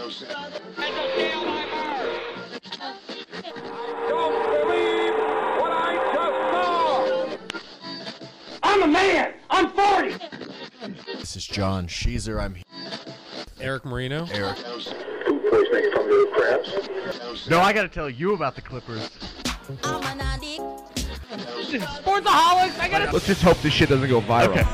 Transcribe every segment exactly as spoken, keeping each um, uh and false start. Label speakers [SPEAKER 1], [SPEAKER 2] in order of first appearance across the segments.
[SPEAKER 1] Don't believe what I just saw. I'm a man. I'm forty.
[SPEAKER 2] This is John Sheezer. I'm here.
[SPEAKER 3] Eric Marino.
[SPEAKER 2] Eric.
[SPEAKER 4] No, I got to tell you about the Clippers.
[SPEAKER 5] I'm an addict.
[SPEAKER 3] Sportsaholics. I gotta.
[SPEAKER 4] Let's just hope this shit doesn't go viral.
[SPEAKER 3] Okay.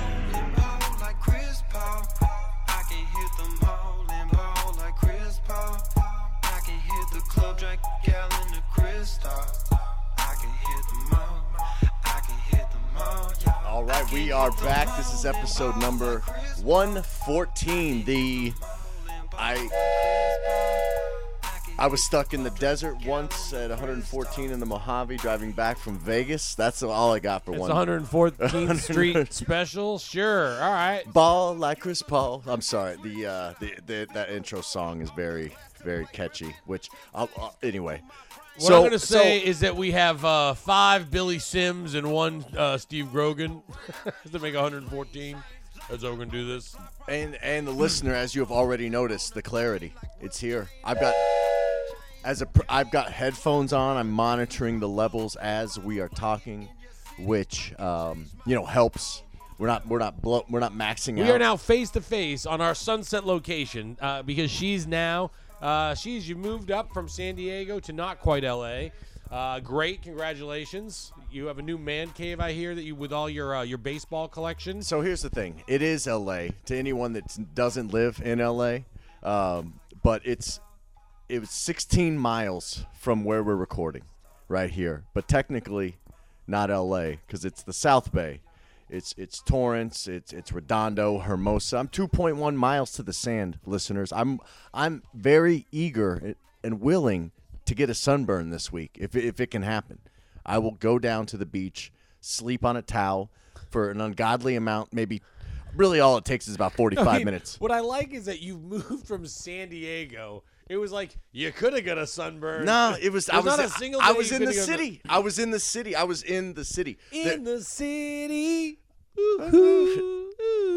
[SPEAKER 2] All right, we are back. This is episode number one fourteen. The I I was stuck in the desert once at one fourteen in the Mojave driving back from Vegas. That's all I got for
[SPEAKER 3] It's
[SPEAKER 2] one.
[SPEAKER 3] one fourteenth Street special. Sure. All right.
[SPEAKER 2] Ball like Chris Paul. I'm sorry. The uh, the, the that intro song is very very catchy. Which I'll, uh, anyway.
[SPEAKER 3] What
[SPEAKER 2] so,
[SPEAKER 3] I'm going to say
[SPEAKER 2] so,
[SPEAKER 3] is that we have uh, five Billy Sims and one uh, Steve Grogan to make one fourteen. That's how we're going to do this.
[SPEAKER 2] And and the listener, as you have already noticed, the clarity. It's here. I've got as a I've got headphones on. I'm monitoring the levels as we are talking, which um, you know helps. We're not we're not blow, we're not maxing
[SPEAKER 3] We
[SPEAKER 2] out.
[SPEAKER 3] are now face to face on our Sunset location uh, because she's now uh, she's you moved up from San Diego to not quite L A. Uh, great, congratulations! You have a new man cave, I hear, that you with all your uh, your baseball collection.
[SPEAKER 2] So here's the thing: it is L A to anyone that doesn't live in L A, um, but it's it was sixteen miles from where we're recording, right here. But technically, not L A because it's the South Bay. It's it's Torrance, it's it's Redondo, Hermosa. I'm two point one miles to the sand, listeners. I'm I'm very eager and willing to get a sunburn this week if if it can happen. I will go down to the beach, sleep on a towel for an ungodly amount, maybe really all it takes is about forty-five
[SPEAKER 3] I mean,
[SPEAKER 2] minutes.
[SPEAKER 3] What I like is that you moved from San Diego. It was like you could have got a sunburn.
[SPEAKER 2] No, it was I
[SPEAKER 3] There's
[SPEAKER 2] was
[SPEAKER 3] not a single
[SPEAKER 2] I
[SPEAKER 3] day
[SPEAKER 2] was
[SPEAKER 3] you
[SPEAKER 2] in the
[SPEAKER 3] could've gone-
[SPEAKER 2] city. I was in the city. I was in the city.
[SPEAKER 3] In
[SPEAKER 2] There-
[SPEAKER 3] the city. Ooh,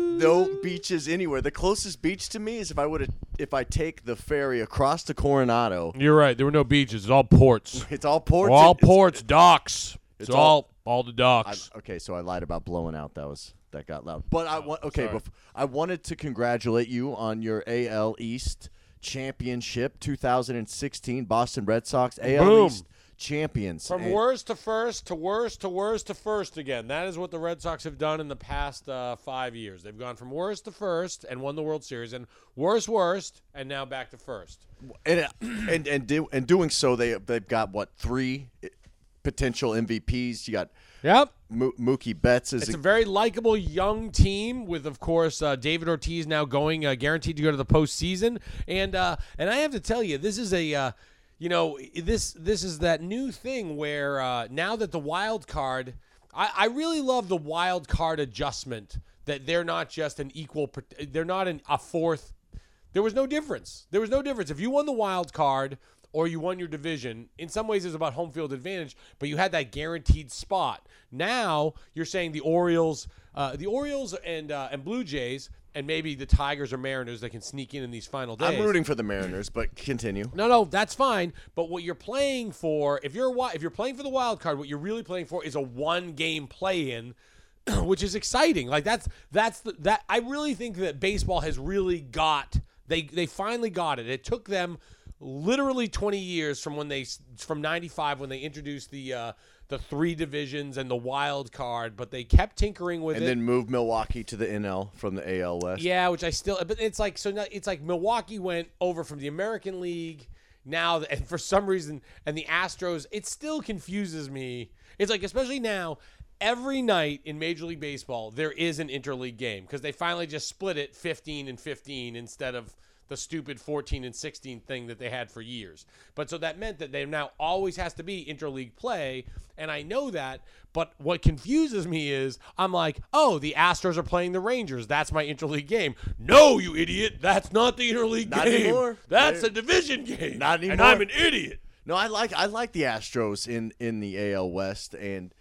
[SPEAKER 2] No beaches anywhere. The closest beach to me is if I would if I take the ferry across to Coronado.
[SPEAKER 3] You're right. There were no beaches. It's all ports.
[SPEAKER 2] It's all ports.
[SPEAKER 3] all
[SPEAKER 2] It's-
[SPEAKER 3] ports, docks. It's,
[SPEAKER 2] it's
[SPEAKER 3] all,
[SPEAKER 2] all-
[SPEAKER 3] all the
[SPEAKER 2] I,
[SPEAKER 3] docks.
[SPEAKER 2] okay, so I lied about blowing out. That was that got loud. But I want okay.
[SPEAKER 3] sorry.
[SPEAKER 2] Bef- I wanted to congratulate you on your A L East championship, two thousand sixteen Boston Red Sox A L
[SPEAKER 3] Boom.
[SPEAKER 2] East champions.
[SPEAKER 3] From
[SPEAKER 2] And-
[SPEAKER 3] worst to first to worst to worst to first again. That is what the Red Sox have done in the past uh, five years. They've gone from worst to first and won the World Series, and worst, worst, and now back to first.
[SPEAKER 2] and and and, do, and doing so, they they've got what three potential M V Ps. You got
[SPEAKER 3] Yep.
[SPEAKER 2] Mo- Mookie Betts is
[SPEAKER 3] It's
[SPEAKER 2] a,
[SPEAKER 3] a very likable young team with, of course, uh, David Ortiz now going uh, guaranteed to go to the postseason, and uh, and I have to tell you, this is a, uh, you know, this this is that new thing where uh, now that the wild card, I, I really love the wild card adjustment that they're not just an equal, they're not an, a fourth. There was no difference. There was no difference if you won the wild card or you won your division. In some ways, it's about home field advantage, but you had that guaranteed spot. Now you're saying the Orioles, uh, the Orioles and uh, and Blue Jays, and maybe the Tigers or Mariners that can sneak in in these final days.
[SPEAKER 2] I'm rooting for the Mariners, but continue.
[SPEAKER 3] No, no, that's fine. But what you're playing for, if you're a, if you're playing for the wild card, what you're really playing for is a one game play in, which is exciting. Like that's that's the, that I really think that baseball has really got they they finally got it. It took them literally twenty years from when they from ninety-five when they introduced the uh, the three divisions and the wild card, but they kept tinkering with
[SPEAKER 2] And
[SPEAKER 3] it.
[SPEAKER 2] then move Milwaukee to the N L from the A L West.
[SPEAKER 3] Yeah, which I still, but it's like so. Now, it's like Milwaukee went over from the American League now, and for some reason, and the Astros. It still confuses me. It's like, especially now, every night in Major League Baseball there is an interleague game because they finally just split it fifteen and fifteen instead of the stupid fourteen and sixteen thing that they had for years. But so that meant that there now always has to be interleague play, and I know that, but what confuses me is I'm like, oh, the Astros are playing the Rangers. That's my interleague game. No, you idiot. That's not the interleague
[SPEAKER 2] Not
[SPEAKER 3] game.
[SPEAKER 2] anymore.
[SPEAKER 3] That's
[SPEAKER 2] They're-
[SPEAKER 3] a division game.
[SPEAKER 2] Not anymore.
[SPEAKER 3] And I'm an idiot.
[SPEAKER 2] No, I like I like the Astros in, in the A L West, and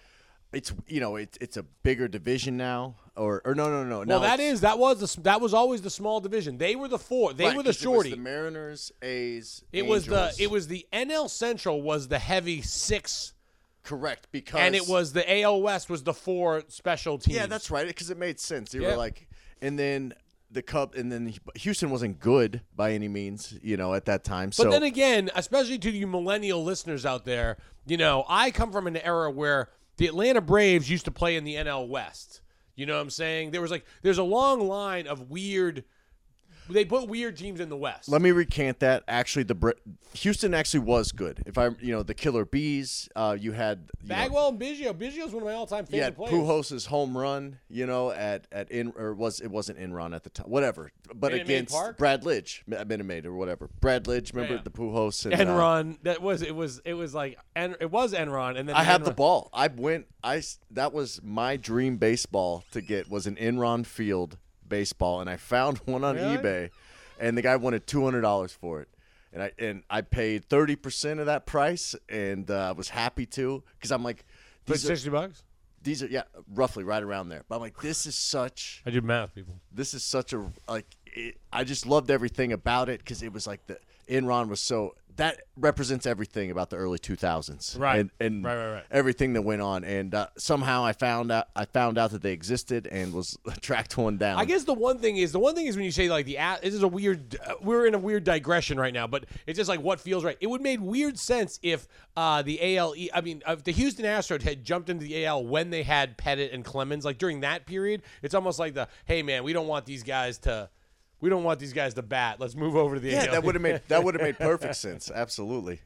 [SPEAKER 2] it's you know it's it's a bigger division now, or or no no no.
[SPEAKER 3] Well,
[SPEAKER 2] now
[SPEAKER 3] that
[SPEAKER 2] it's-
[SPEAKER 3] is that was the s- that was always the small division. They were the four. They
[SPEAKER 2] right,
[SPEAKER 3] were the
[SPEAKER 2] 'cause it was
[SPEAKER 3] shorty.
[SPEAKER 2] the Mariners, A's.
[SPEAKER 3] It was the
[SPEAKER 2] Angels.
[SPEAKER 3] it was the N L Central was the heavy six,
[SPEAKER 2] correct because
[SPEAKER 3] and it was the A L West was the four special teams.
[SPEAKER 2] yeah, that's right because it made sense. They
[SPEAKER 3] Yeah.
[SPEAKER 2] were like, and then the Cub, and then Houston wasn't good by any means, you know, at that time.
[SPEAKER 3] But
[SPEAKER 2] so
[SPEAKER 3] then again, especially to you millennial listeners out there, you know, I come from an era where the Atlanta Braves used to play in the N L West. You know what I'm saying? There was like there's a long line of weird. They put weird teams in the West.
[SPEAKER 2] let me recant that. Actually, the Br- Houston actually was good. If I, you know, the Killer Bees, uh, you had you know,
[SPEAKER 3] Bagwell and Biggio. Biggio's one of my all-time
[SPEAKER 2] you
[SPEAKER 3] favorite
[SPEAKER 2] had
[SPEAKER 3] players.
[SPEAKER 2] Pujos's home run, you know, at at in or was it wasn't in run at the time, whatever. But
[SPEAKER 3] Minute Maid
[SPEAKER 2] against
[SPEAKER 3] Park?
[SPEAKER 2] Brad Lidge, Minute Maid or whatever. Brad Lidge, remember
[SPEAKER 3] Yeah.
[SPEAKER 2] the Pujos and uh,
[SPEAKER 3] Enron. That was it. Was it was like En, it was Enron, and then
[SPEAKER 2] I had the
[SPEAKER 3] Enron-
[SPEAKER 2] ball. I went. I s- that was my dream baseball to get was an Enron Field baseball, and I found one on
[SPEAKER 3] Really?
[SPEAKER 2] eBay, and the guy wanted two hundred dollars for it, and I and I paid thirty percent of that price, and uh, I was happy to because I'm like,
[SPEAKER 3] For
[SPEAKER 2] these are,
[SPEAKER 3] sixty bucks.
[SPEAKER 2] these are yeah roughly right around there. But I'm like, this is such
[SPEAKER 3] I do math, people.
[SPEAKER 2] this is such a like it, I just loved everything about it because it was like the Enron was so that represents everything about the early two thousands,
[SPEAKER 3] Right.
[SPEAKER 2] And, and
[SPEAKER 3] Right, right, right.
[SPEAKER 2] everything that went on, and uh, somehow I found out I found out that they existed and was tracked one down.
[SPEAKER 3] I guess the one thing is the one thing is when you say like the a- this is a weird uh, we're in a weird digression right now, but it's just like what feels right. It would make weird sense if uh, the A L E I mean if the Houston Astros had jumped into the A L when they had Pettit and Clemens, like during that period. It's almost like the hey man, we don't want these guys to we don't want these guys to bat. Let's move over to the
[SPEAKER 2] yeah,
[SPEAKER 3] A L.
[SPEAKER 2] that would have made that would have made perfect sense. Absolutely.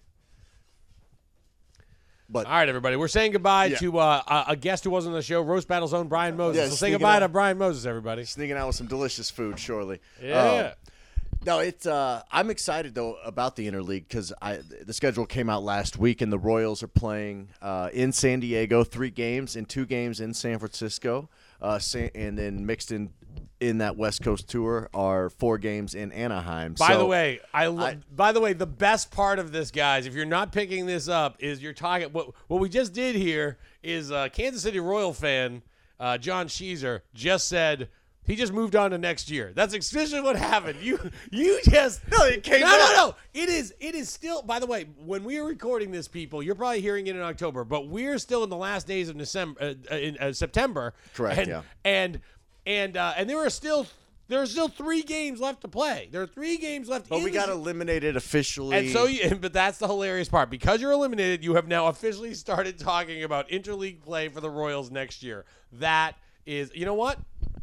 [SPEAKER 2] But
[SPEAKER 3] All right, everybody, we're saying goodbye
[SPEAKER 2] Yeah.
[SPEAKER 3] to uh, a- a guest who was on the show, Roast Battle's own Brian Moses.
[SPEAKER 2] Yeah,
[SPEAKER 3] so say
[SPEAKER 2] sneaking
[SPEAKER 3] goodbye
[SPEAKER 2] out.
[SPEAKER 3] to Brian Moses, everybody.
[SPEAKER 2] sneaking out with some delicious food, surely.
[SPEAKER 3] Yeah.
[SPEAKER 2] Um, No, it's. Uh, I'm excited though about the interleague because I the schedule came out last week and the Royals are playing uh, in San Diego, three games and two games in San Francisco, uh, San, and then mixed in in that West Coast tour are four games in Anaheim.
[SPEAKER 3] By
[SPEAKER 2] So,
[SPEAKER 3] the way, I, lo-
[SPEAKER 2] I-
[SPEAKER 3] by the way, the best part of this, guys, if you're not picking this up, is you're talking. What what we just did here is uh, Kansas City Royal fan uh, John Sheezer just said he just moved on to next year. That's officially what happened. You you just
[SPEAKER 2] No, it came
[SPEAKER 3] no
[SPEAKER 2] back.
[SPEAKER 3] no no. It is it is still. By the way, when we are recording this, people, you're probably hearing it in October, but we're still in the last days of December, uh, in uh, September.
[SPEAKER 2] Correct,
[SPEAKER 3] And,
[SPEAKER 2] yeah.
[SPEAKER 3] And and uh, and there are still. There are still three games left to play. There are three games left.
[SPEAKER 2] but
[SPEAKER 3] in
[SPEAKER 2] we
[SPEAKER 3] the
[SPEAKER 2] got
[SPEAKER 3] se-
[SPEAKER 2] eliminated officially.
[SPEAKER 3] And so, you, but that's the hilarious part. Because you're eliminated, you have now officially started talking about interleague play for the Royals next year. That is, you know what?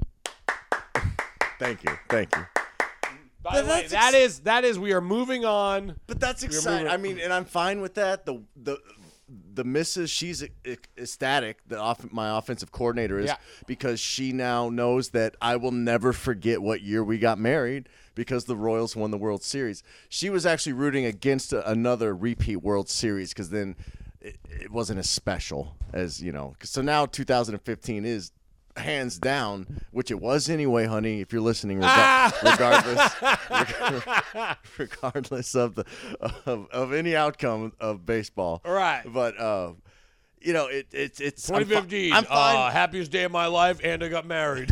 [SPEAKER 2] Thank you, thank you.
[SPEAKER 3] By
[SPEAKER 2] But
[SPEAKER 3] the way,
[SPEAKER 2] that's
[SPEAKER 3] that
[SPEAKER 2] ex-
[SPEAKER 3] is that is we are moving on.
[SPEAKER 2] But that's exciting.
[SPEAKER 3] moving-
[SPEAKER 2] I mean, and I'm fine with that. The the the missus, she's e- e- ecstatic. The off, my offensive coordinator is
[SPEAKER 3] Yeah.
[SPEAKER 2] because she now knows that I will never forget what year we got married because the Royals won the World Series. She was actually rooting against a, another repeat World Series because then it, it wasn't as special as you know. So now two thousand fifteen is hands down, which it was anyway, honey. If you're listening, rega- regardless, regardless of the of, of any outcome of baseball,
[SPEAKER 3] Right.
[SPEAKER 2] But uh, you know, it, it it's I'm
[SPEAKER 3] twenty fifteen,
[SPEAKER 2] fi- I'm fine.
[SPEAKER 3] uh, happiest day of my life, and I got married.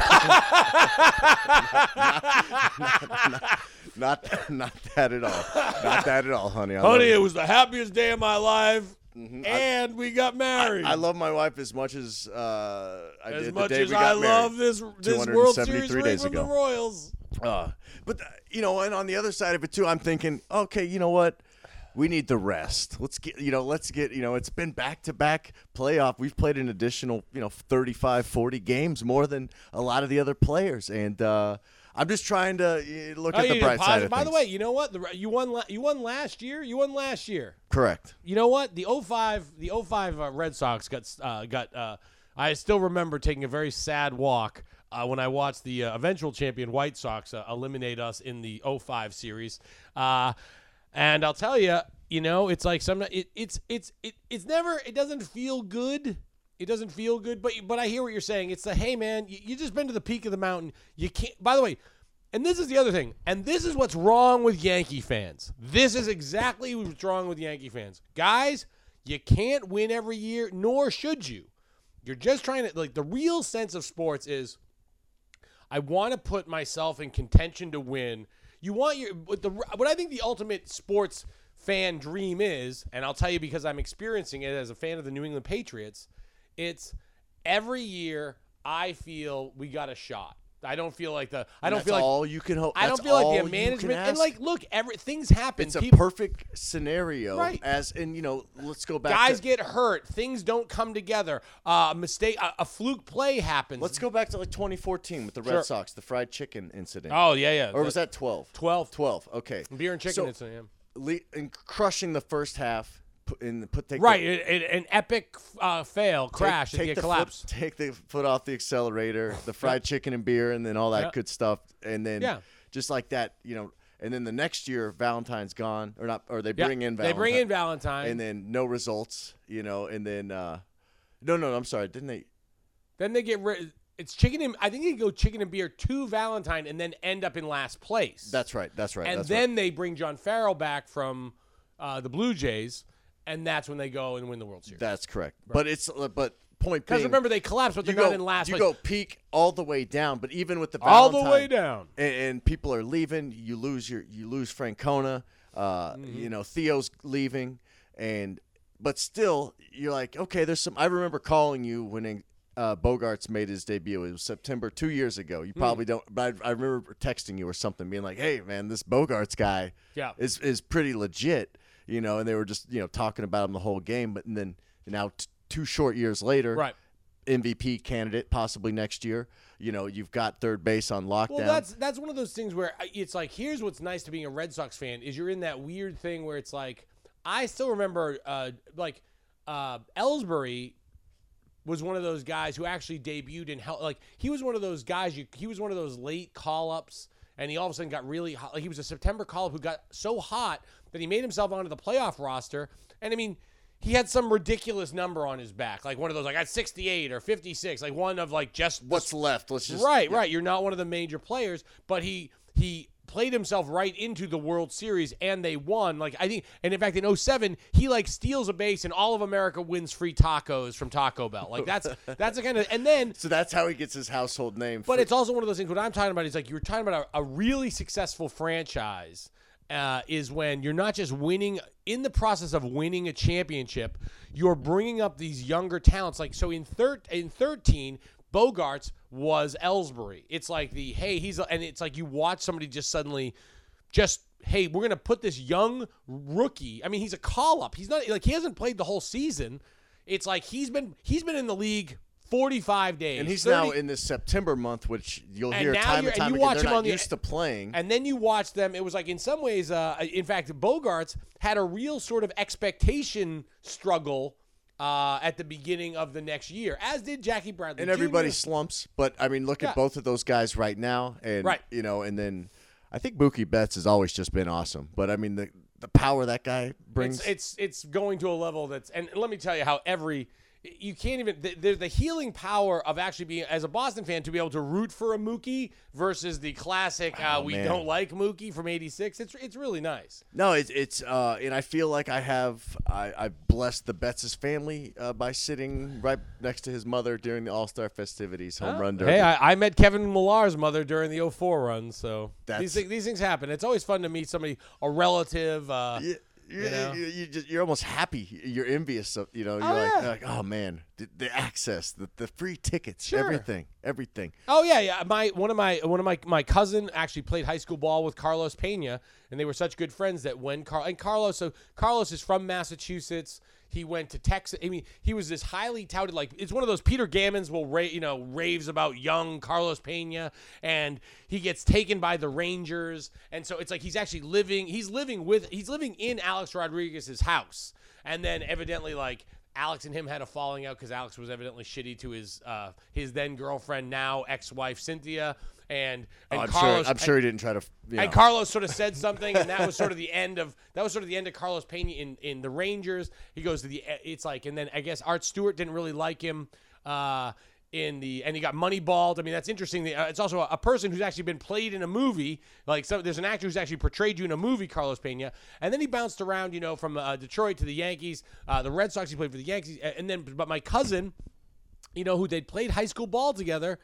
[SPEAKER 2] not not that at all. Not that at all, honey. I love
[SPEAKER 3] Honey,
[SPEAKER 2] you.
[SPEAKER 3] it was the happiest day of my life, and we got married.
[SPEAKER 2] I love my wife as much as uh, I
[SPEAKER 3] as
[SPEAKER 2] did
[SPEAKER 3] much
[SPEAKER 2] the day
[SPEAKER 3] as
[SPEAKER 2] we got
[SPEAKER 3] I
[SPEAKER 2] married.
[SPEAKER 3] love this this World Series
[SPEAKER 2] 273
[SPEAKER 3] ring
[SPEAKER 2] days
[SPEAKER 3] from the
[SPEAKER 2] ago.
[SPEAKER 3] Royals.
[SPEAKER 2] Uh, but uh, you know, and on the other side of it too, I'm thinking, okay, you know what? We need the rest. Let's get, you know, let's get, you know, it's been back to back playoff. We've played an additional, you know, thirty-five, forty games more than a lot of the other players, and uh, I'm just trying to uh, look
[SPEAKER 3] Oh,
[SPEAKER 2] at the
[SPEAKER 3] you
[SPEAKER 2] bright
[SPEAKER 3] know,
[SPEAKER 2] side
[SPEAKER 3] posi-
[SPEAKER 2] of
[SPEAKER 3] By
[SPEAKER 2] things.
[SPEAKER 3] the way, you know what? The, you won. La- you won last year. You won last year.
[SPEAKER 2] Correct.
[SPEAKER 3] You know what? The oh five, the oh five uh, Red Sox got uh, got. Uh, I still remember taking a very sad walk uh, when I watched the uh, eventual champion White Sox uh, eliminate us in the oh five series. Uh, and I'll tell you, you know, it's like some. It, it's it's it, it's never. It doesn't feel good. It doesn't feel good. But but I hear what you're saying. It's the hey man, you, you just been to the peak of the mountain. You can't. By the way. And this is the other thing. And this is what's wrong with Yankee fans. This is exactly what's wrong with Yankee fans. Guys, you can't win every year, nor should you. You're just trying to, like, the real sense of sports is I want to put myself in contention to win. You want your, what, the, what I think the ultimate sports fan dream is, and I'll tell you because I'm experiencing it as a fan of the New England Patriots, it's every year I feel we got a shot. I don't feel like the. I don't
[SPEAKER 2] That's
[SPEAKER 3] feel like
[SPEAKER 2] all you can hope.
[SPEAKER 3] I don't
[SPEAKER 2] That's
[SPEAKER 3] feel like
[SPEAKER 2] all
[SPEAKER 3] the
[SPEAKER 2] you can
[SPEAKER 3] management and
[SPEAKER 2] ask.
[SPEAKER 3] like look, every things happen.
[SPEAKER 2] It's a
[SPEAKER 3] People,
[SPEAKER 2] perfect scenario,
[SPEAKER 3] Right.
[SPEAKER 2] As and you know, let's go back.
[SPEAKER 3] guys
[SPEAKER 2] to,
[SPEAKER 3] get hurt. Things don't come together. Uh, a mistake, a, a fluke play happens.
[SPEAKER 2] Let's go back to like twenty fourteen with the Red
[SPEAKER 3] Sure.
[SPEAKER 2] Sox, the fried chicken incident.
[SPEAKER 3] Oh yeah, yeah.
[SPEAKER 2] or was that twelve?
[SPEAKER 3] twelve?
[SPEAKER 2] twelve. Okay.
[SPEAKER 3] Beer and chicken.
[SPEAKER 2] So,
[SPEAKER 3] it's, yeah.
[SPEAKER 2] le- and crushing the first half, put in put take
[SPEAKER 3] Right,
[SPEAKER 2] the,
[SPEAKER 3] it, it, an epic uh, fail, crash,
[SPEAKER 2] take,
[SPEAKER 3] and
[SPEAKER 2] take
[SPEAKER 3] get
[SPEAKER 2] the
[SPEAKER 3] collapsed.
[SPEAKER 2] Foot, take the foot off the accelerator, the fried chicken and beer, and then all that
[SPEAKER 3] Yeah.
[SPEAKER 2] good stuff, and then
[SPEAKER 3] Yeah.
[SPEAKER 2] just like that, you know. And then the next year, Valentine's gone, or not, or they
[SPEAKER 3] Yeah,
[SPEAKER 2] bring in
[SPEAKER 3] They
[SPEAKER 2] Valentine,
[SPEAKER 3] bring in Valentine.
[SPEAKER 2] and then no results, you know, and then uh, no, no, I'm sorry, didn't they?
[SPEAKER 3] Then they get rid. It's chicken and I think they go chicken and beer to Valentine, and then end up in last place.
[SPEAKER 2] That's right, that's right,
[SPEAKER 3] and
[SPEAKER 2] that's
[SPEAKER 3] then
[SPEAKER 2] right.
[SPEAKER 3] they bring John Farrell back from uh, the Blue Jays, and that's when they go and win the World Series.
[SPEAKER 2] That's correct. But it's uh, but point
[SPEAKER 3] Because
[SPEAKER 2] being,
[SPEAKER 3] remember, they collapsed, but
[SPEAKER 2] you
[SPEAKER 3] they're
[SPEAKER 2] go
[SPEAKER 3] not in last
[SPEAKER 2] you
[SPEAKER 3] place.
[SPEAKER 2] go peak all the way down, but even with the
[SPEAKER 3] all the
[SPEAKER 2] Valentine,
[SPEAKER 3] way down.
[SPEAKER 2] and, and people are leaving, you lose your you lose Francona, uh,
[SPEAKER 3] Mm-hmm.
[SPEAKER 2] you know Theo's leaving, and but still you're like, okay, there's some. I remember calling you when uh, Bogarts made his debut. It was September two years ago. You probably
[SPEAKER 3] Mm.
[SPEAKER 2] don't, but I, I remember texting you or something, being like, hey man, this Bogarts guy
[SPEAKER 3] Yeah.
[SPEAKER 2] is is pretty legit, you know. And they were just you know talking about him the whole game, but and then now t- two short years later,
[SPEAKER 3] Right.
[SPEAKER 2] M V P candidate possibly next year. You know, you've got third base on lockdown.
[SPEAKER 3] Well, that's that's one of those things where I- it's like, here's what's nice to being a Red Sox fan is you're in that weird thing where it's like, I still remember uh, like uh, Ellsbury was one of those guys who actually debuted in hell. Like he was one of those guys. You, he was one of those late call ups, and he all of a sudden got really hot. Like he was a September call up who got so hot that he made himself onto the playoff roster. And I mean, he had some ridiculous number on his back, like one of those, like at sixty-eight or fifty-six, like one of like just
[SPEAKER 2] what's left. Let's just
[SPEAKER 3] right,
[SPEAKER 2] yeah.
[SPEAKER 3] right. You're not one of the major players, but he he played himself right into the World Series, and they won. Like I think, and in fact, in oh seven, he like steals a base, and all of America wins free tacos from Taco Bell. Like that's that's the kind of, and then.
[SPEAKER 2] So that's how he gets his household name.
[SPEAKER 3] But
[SPEAKER 2] for-
[SPEAKER 3] it's also one of those things. What I'm talking about is like you were talking about a, a really successful franchise. Uh, is when you're not just winning in the process of winning a championship, you're bringing up these younger talents. Like so in thir- in thirteen, Bogarts was Ellsbury. It's like the hey he's and it's like you watch somebody just suddenly, just hey we're gonna put this young rookie. I mean he's a call up. He's not like he hasn't played the whole season. It's like he's been he's been in the league forty-five days,
[SPEAKER 2] and he's
[SPEAKER 3] thirty
[SPEAKER 2] now in this September month, which you'll
[SPEAKER 3] And
[SPEAKER 2] hear
[SPEAKER 3] now
[SPEAKER 2] time
[SPEAKER 3] you're-
[SPEAKER 2] and
[SPEAKER 3] and
[SPEAKER 2] time
[SPEAKER 3] you
[SPEAKER 2] again.
[SPEAKER 3] watch
[SPEAKER 2] They're
[SPEAKER 3] him
[SPEAKER 2] not
[SPEAKER 3] on the-
[SPEAKER 2] used to playing.
[SPEAKER 3] And then you watch them. It was like in some ways, uh, in fact, Bogarts had a real sort of expectation struggle uh, at the beginning of the next year, as did Jackie Bradley.
[SPEAKER 2] And everybody
[SPEAKER 3] Junior
[SPEAKER 2] slumps, but I mean, look
[SPEAKER 3] Yeah.
[SPEAKER 2] at both of those guys right now, and
[SPEAKER 3] Right.
[SPEAKER 2] you know, and then I think Mookie Betts has always just been awesome. But I mean, the the power that guy brings.
[SPEAKER 3] It's, it's it's going to a level that's, and let me tell you how every. You can't even. There's the healing power of actually being, as a Boston fan, to be able to root for a Mookie versus the classic uh,
[SPEAKER 2] Oh,
[SPEAKER 3] "we
[SPEAKER 2] man.
[SPEAKER 3] don't like Mookie" from eighty-six. It's it's really nice.
[SPEAKER 2] No, it's it's uh, and I feel like I have I I blessed the Betts' family uh, by sitting right next to his mother during the All Star festivities, home run derby.
[SPEAKER 3] Hey, I, I met Kevin Millar's mother during the oh four run, so
[SPEAKER 2] That's-
[SPEAKER 3] these things, these things happen. It's always fun to meet somebody, a relative. Uh,
[SPEAKER 2] you, you,
[SPEAKER 3] you know?
[SPEAKER 2] you, you just, you're almost happy. You're envious of, you know, you're
[SPEAKER 3] Oh,
[SPEAKER 2] like,
[SPEAKER 3] yeah.
[SPEAKER 2] you're like, oh man, the, the access, the, the free tickets,
[SPEAKER 3] Sure.
[SPEAKER 2] everything, everything.
[SPEAKER 3] Oh yeah, yeah. My one of my one of my my cousin actually played high school ball with Carlos Pena, and they were such good friends that when Car and Carlos, so Carlos is from Massachusetts. He went to Texas. I mean, he was this highly touted, like it's one of those Peter Gammons will ra- you know raves about young Carlos Pena, and he gets taken by the Rangers, and so it's like he's actually living. He's living with. He's living in Alex Rodriguez's house, and then evidently like. Alex and him had a falling out because Alex was evidently shitty to his uh, his then girlfriend, now ex-wife Cynthia, and and
[SPEAKER 2] Oh, I'm
[SPEAKER 3] Carlos.
[SPEAKER 2] sure. I'm sure he didn't try to. You know.
[SPEAKER 3] And Carlos sort of said something, and that was sort of the end of that was sort of the end of Carlos Pena in, in the Rangers. He goes to the it's like, and then I guess Art Stewart didn't really like him uh, in the, and he got moneyballed. I mean, that's interesting. Uh, It's also a, a person who's actually been played in a movie. Like, so there's an actor who's actually portrayed you in a movie, Carlos Pena, and then he bounced around, you know, from uh, Detroit to the Yankees, uh, the Red Sox. He played for the Yankees, and then but my cousin. you know, who they'd played high school ball together.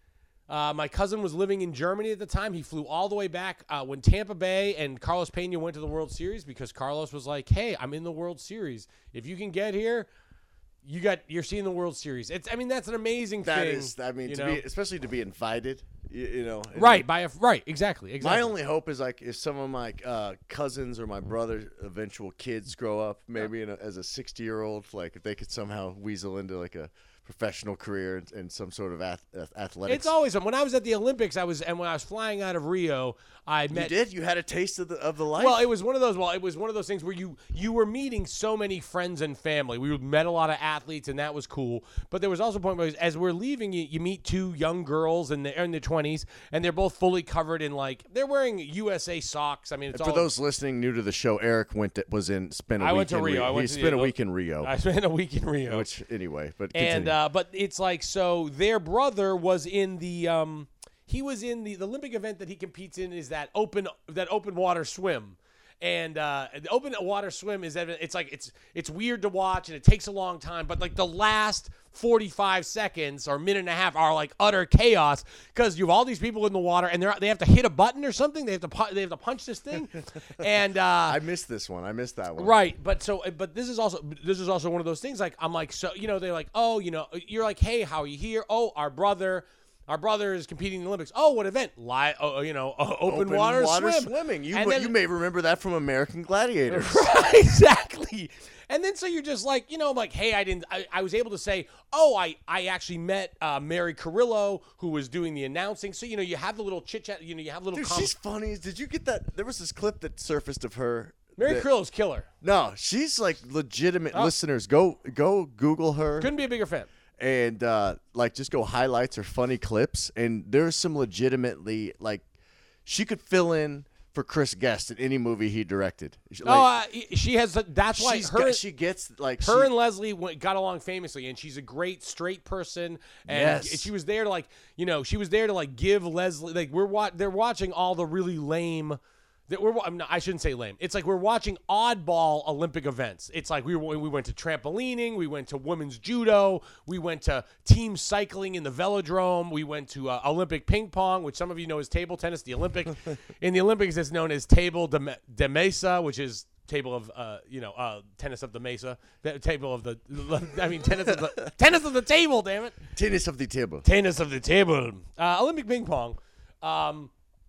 [SPEAKER 3] Uh, my cousin was living in Germany at the time. He flew all the way back uh, when Tampa Bay and Carlos Pena went to the World Series because Carlos was like, hey, I'm in the World Series. If you can get here, you got, you're seeing the World Series. It's, I mean, that's an amazing
[SPEAKER 2] That
[SPEAKER 3] thing.
[SPEAKER 2] is, I mean,
[SPEAKER 3] you
[SPEAKER 2] to
[SPEAKER 3] know?
[SPEAKER 2] be, especially to be invited, you, you know. and
[SPEAKER 3] Right, by a, right, exactly, exactly.
[SPEAKER 2] My only hope is like if some of my uh, cousins or my brother's eventual kids grow up, maybe in a, as a sixty-year-old, like if they could somehow weasel into like a professional career in, in some sort of ath- athletics.
[SPEAKER 3] It's always when I was at the Olympics. I was and when I was flying out of Rio, I
[SPEAKER 2] You
[SPEAKER 3] met.
[SPEAKER 2] did? You had a taste of the of the life?
[SPEAKER 3] Well, it was one of those. Well, it was one of those things where you you were meeting so many friends and family. We met a lot of athletes, and that was cool. But there was also a point where, as we're leaving, you, you meet two young girls in the in their twenties, and they're both fully covered in like they're wearing U S A socks. I mean, it's
[SPEAKER 2] For
[SPEAKER 3] all,
[SPEAKER 2] those listening new to the show, Eric went to, was in spent a
[SPEAKER 3] I
[SPEAKER 2] week
[SPEAKER 3] went to
[SPEAKER 2] in
[SPEAKER 3] Rio. I
[SPEAKER 2] He
[SPEAKER 3] went to
[SPEAKER 2] spent
[SPEAKER 3] the-
[SPEAKER 2] a week in Rio.
[SPEAKER 3] I spent a week in Rio.
[SPEAKER 2] Which anyway, but
[SPEAKER 3] And
[SPEAKER 2] continue.
[SPEAKER 3] uh, but it's like so their brother was in the um he was in the, the Olympic event that he competes in is that open that open water swim. And uh, the open water swim is evident. It's like it's it's weird to watch and it takes a long time, but like the last forty-five seconds or minute and a half are like utter chaos because you have all these people in the water and they are they have to hit a button or something. They have to pu- they have to punch this thing, and uh,
[SPEAKER 2] I missed this one. I missed that one.
[SPEAKER 3] right. But so but this is also this is also one of those things. Like I'm like so you know they're like oh you know you're like hey how are you here oh our brother. Our brother is competing in the Olympics. Oh, what event? Li- oh, you know, uh, open,
[SPEAKER 2] Open
[SPEAKER 3] water,
[SPEAKER 2] water
[SPEAKER 3] swim.
[SPEAKER 2] swimming. You
[SPEAKER 3] And
[SPEAKER 2] but
[SPEAKER 3] then-
[SPEAKER 2] you may remember that from American Gladiators.
[SPEAKER 3] Right, exactly. And then so you're just like, you know, I'm like, hey, I didn't, I, I was able to say, oh, I, I actually met uh, Mary Carrillo, who was doing the announcing. So, you know, you have the little chit chat, you know, you have little
[SPEAKER 2] Dude,
[SPEAKER 3] com-
[SPEAKER 2] she's funny. Did you get that? There was this clip that surfaced of her.
[SPEAKER 3] Mary
[SPEAKER 2] that-
[SPEAKER 3] Carrillo's killer.
[SPEAKER 2] No, she's like legitimate.
[SPEAKER 3] Oh.
[SPEAKER 2] Listeners, go go Google her.
[SPEAKER 3] Couldn't be a bigger fan.
[SPEAKER 2] and uh, like just go highlights or funny clips. And there's some legitimately like she could fill in for Chris Guest in any movie he directed. She-
[SPEAKER 3] No,
[SPEAKER 2] like,
[SPEAKER 3] uh, she has, that's why
[SPEAKER 2] she's
[SPEAKER 3] her,
[SPEAKER 2] got- she gets like
[SPEAKER 3] her
[SPEAKER 2] she,
[SPEAKER 3] and Leslie went, got along famously, and she's a great straight person. And
[SPEAKER 2] Yes.
[SPEAKER 3] she was there to like, you know, she was there to like give Leslie like we're wa- they're watching all the really lame. That we're wa- I'm not, I shouldn't say lame. It's like we're watching oddball Olympic events. It's like we were, we went to trampolining, we went to women's judo, we went to team cycling in the velodrome, we went to uh, Olympic ping pong, which some of you know is table tennis. The Olympic in the Olympics it's known as table de, me- de mesa, which is table of uh you know uh tennis of the mesa, the table of the I mean tennis of the tennis of the table. Damn it,
[SPEAKER 2] tennis of the table.
[SPEAKER 3] tennis of the table. Uh, Olympic ping pong. Um,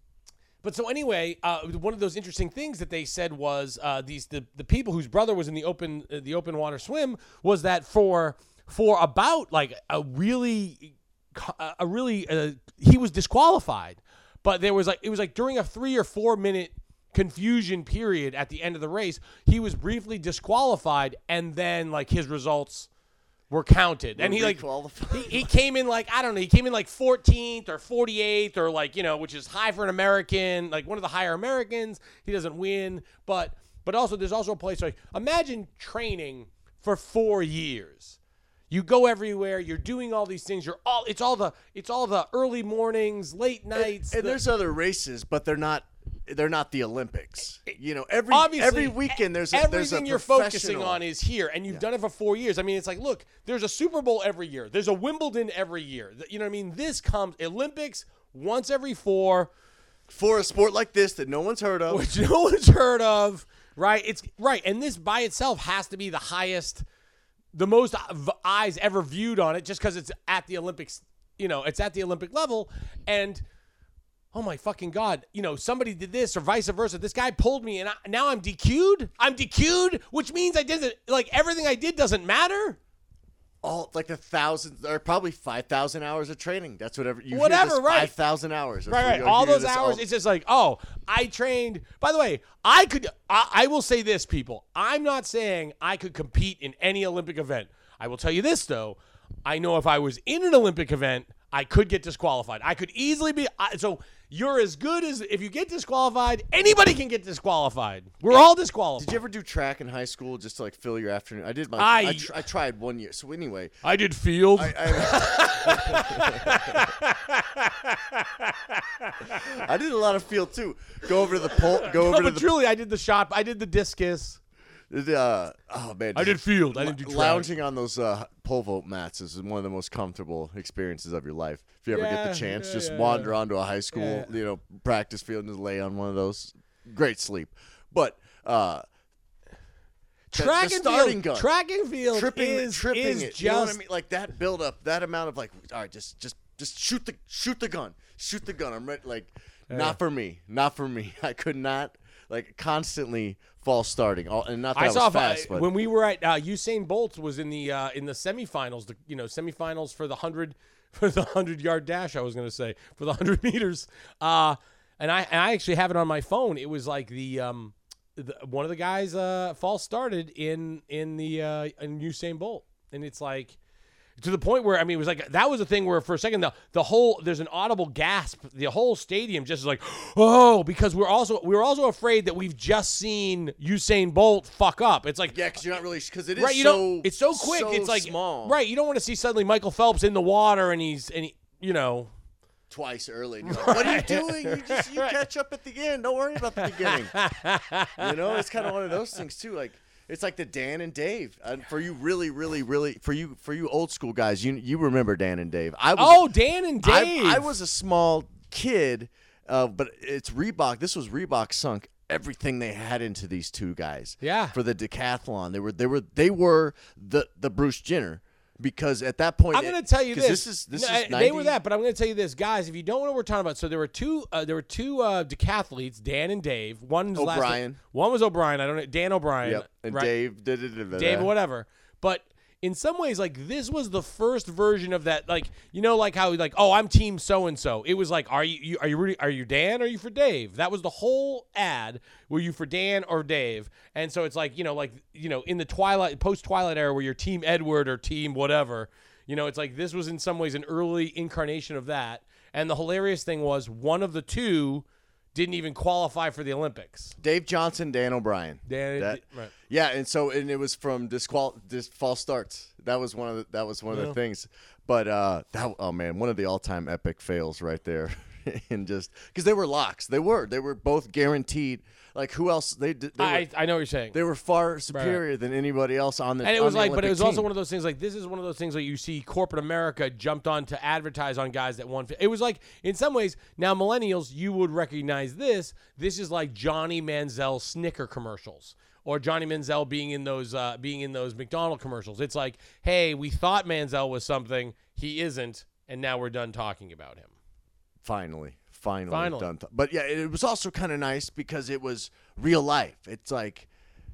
[SPEAKER 3] But so anyway, uh, one of those interesting things that they said was uh, these the, the people whose brother was in the open uh, the open water swim was that for for about like a really a really uh, he was disqualified, but there was like it was like during a three or four minute confusion period at the end of the race, he was briefly disqualified, and then like his results were counted, and he like he, he came in like I don't know, he came in like fourteenth or forty-eighth or like you know, which is high for an American, like one of the higher Americans. He doesn't win, but but also there's also a place like imagine training for four years. You go everywhere. You're doing all these things. You're all it's all the it's all the early mornings, late nights.
[SPEAKER 2] And, and
[SPEAKER 3] the-
[SPEAKER 2] there's other races, but they're not. They're not the Olympics. You know, every
[SPEAKER 3] Obviously,
[SPEAKER 2] every weekend there's a,
[SPEAKER 3] everything
[SPEAKER 2] there's a
[SPEAKER 3] you're focusing
[SPEAKER 2] professional.
[SPEAKER 3] on is here, and you've done it for four years. I mean, it's like, look, there's a Super Bowl every year. There's a Wimbledon every year. You know what I mean? This comes Olympics once every four,
[SPEAKER 2] for a sport like this that no one's heard of.
[SPEAKER 3] which no one's heard of, right? It's right, and this by itself has to be the highest, the most v- eyes ever viewed on it, just because it's at the Olympics. You know, it's at the Olympic level, and. Oh my fucking God, you know, somebody did this or vice versa. This guy pulled me and I, now I'm D Q'd? I'm D Q'd, which means I didn't, like everything I did doesn't matter?
[SPEAKER 2] All like a thousand or probably five thousand hours of training. That's whatever you
[SPEAKER 3] Whatever, right.
[SPEAKER 2] Five thousand hours. That's
[SPEAKER 3] Right,
[SPEAKER 2] what
[SPEAKER 3] right.
[SPEAKER 2] you-
[SPEAKER 3] All
[SPEAKER 2] you hear
[SPEAKER 3] those
[SPEAKER 2] this
[SPEAKER 3] hours,
[SPEAKER 2] all-
[SPEAKER 3] it's just like, oh, I trained. By the way, I could, I, I will say this, people. I'm not saying I could compete in any Olympic event. I will tell you this, though. I know if I was in an Olympic event, I could get disqualified. I could easily be. I, so you're as good as if you get disqualified, anybody can get disqualified. We're all disqualified.
[SPEAKER 2] Did you ever do track in high school just to like fill your afternoon? I did my.
[SPEAKER 3] I-
[SPEAKER 2] I, tr- I tried one year. So anyway,
[SPEAKER 3] I did field.
[SPEAKER 2] I, I, I did a lot of field too. Go over to the pole. Go
[SPEAKER 3] no,
[SPEAKER 2] over to
[SPEAKER 3] but
[SPEAKER 2] the.
[SPEAKER 3] truly, I did the shot. I did the discus.
[SPEAKER 2] Uh, oh man,
[SPEAKER 3] I did field. I didn't do track.
[SPEAKER 2] Lounging on those uh, pole vault mats is one of the most comfortable experiences of your life. If you ever
[SPEAKER 3] Yeah,
[SPEAKER 2] get the chance,
[SPEAKER 3] yeah,
[SPEAKER 2] just
[SPEAKER 3] yeah,
[SPEAKER 2] wander
[SPEAKER 3] yeah.
[SPEAKER 2] onto a high school,
[SPEAKER 3] Yeah.
[SPEAKER 2] you know, practice field and just lay on one of those. Great sleep. But uh, the-
[SPEAKER 3] Track
[SPEAKER 2] the
[SPEAKER 3] and
[SPEAKER 2] starting
[SPEAKER 3] field.
[SPEAKER 2] gun,
[SPEAKER 3] Track and field
[SPEAKER 2] tripping,
[SPEAKER 3] is,
[SPEAKER 2] tripping
[SPEAKER 3] is
[SPEAKER 2] it.
[SPEAKER 3] just
[SPEAKER 2] You know what I mean? Like that build up, that amount of like, all right, just, just, just shoot the, shoot the gun, shoot the gun. I'm ready. Like, not for me, not for me. I could not like constantly false starting. All, and not that I,
[SPEAKER 3] I
[SPEAKER 2] was
[SPEAKER 3] saw
[SPEAKER 2] fast,
[SPEAKER 3] uh,
[SPEAKER 2] but
[SPEAKER 3] when we were at uh, Usain Bolt was in the uh, in the semifinals. The you know semifinals for the hundred for the hundred yard dash. I was going to say for the hundred meters. Uh, and I and I actually have it on my phone. It was like the um the, one of the guys uh false started in in the uh, in Usain Bolt, and it's like. To the point where, I mean, it was like, that was a thing where for a second, the, the whole, there's an audible gasp. The whole stadium just is like, oh, because we're also, we were also afraid that we've just seen Usain Bolt fuck up. It's like,
[SPEAKER 2] yeah, because you're not really, because it is
[SPEAKER 3] right, you
[SPEAKER 2] so,
[SPEAKER 3] don't, it's so quick.
[SPEAKER 2] so
[SPEAKER 3] it's like,
[SPEAKER 2] small.
[SPEAKER 3] right, you don't want to see suddenly Michael Phelps in the water and he's, and he, you know.
[SPEAKER 2] Twice early. And you're like, what are you doing? You just, you catch up at the end. Don't worry about the beginning. You know, it's kind of one of those things too. Like, it's like the Dan and Dave. Uh, for you, really, really, really, for you, for you old school guys, you you remember Dan and Dave. I was,
[SPEAKER 3] Oh, Dan and Dave.
[SPEAKER 2] I, I was a small kid, uh, but it's Reebok. This was Reebok sunk everything they had into these two guys.
[SPEAKER 3] Yeah.
[SPEAKER 2] For the decathlon, they were they were they were the the Bruce Jenner. Because at that point,
[SPEAKER 3] I'm going to tell you this.
[SPEAKER 2] This is this
[SPEAKER 3] No,
[SPEAKER 2] is
[SPEAKER 3] they
[SPEAKER 2] ninety
[SPEAKER 3] were that, but I'm going to tell you this, guys. If you don't know what we're talking about, so there were two. Uh, there were two uh, decathletes, Dan and Dave. One was
[SPEAKER 2] O'Brien.
[SPEAKER 3] Last, one was O'Brien. I don't know. Dan O'Brien.
[SPEAKER 2] Yep. And
[SPEAKER 3] right?
[SPEAKER 2] Dave did it.
[SPEAKER 3] Dave, whatever. But in some ways, like this was the first version of that. Like you know, like how like oh, I'm team so and so. It was like, are you, you are you really, are you Dan or are you for Dave? That was the whole ad. Were you for Dan or Dave? And so it's like you know, like you know, in the Twilight post Twilight era, where you're team Edward or team whatever. You know, it's like this was in some ways an early incarnation of that. And the hilarious thing was one of the two didn't even qualify for the Olympics.
[SPEAKER 2] Dave Johnson, Dan O'Brien.
[SPEAKER 3] Dan,
[SPEAKER 2] That-
[SPEAKER 3] right.
[SPEAKER 2] Yeah, and so and it was from disqual dis false starts. That was one of the, that was one of
[SPEAKER 3] Yeah.
[SPEAKER 2] the things. But uh, that oh man, one of the all time epic fails right there, and just because they were locks, they were they were both guaranteed. Like who else they did? They,
[SPEAKER 3] I,
[SPEAKER 2] were,
[SPEAKER 3] I know what you're saying.
[SPEAKER 2] they were far superior than anybody else on the.
[SPEAKER 3] And it
[SPEAKER 2] on
[SPEAKER 3] was
[SPEAKER 2] the
[SPEAKER 3] like, but it
[SPEAKER 2] Olympic
[SPEAKER 3] was also
[SPEAKER 2] team.
[SPEAKER 3] one of those things. Like this is one of those things like you see corporate America jumped on to advertise on guys that won. It was like in some ways now millennials you would recognize this. This is like Johnny Manziel Snicker commercials or Johnny Manziel being in those uh, being in those McDonald commercials. It's like, hey, we thought Manziel was something, he isn't, and now we're done talking about him.
[SPEAKER 2] Finally, finally,
[SPEAKER 3] Finally.
[SPEAKER 2] done. Th- but yeah, it was also kind of nice because it was real life. It's like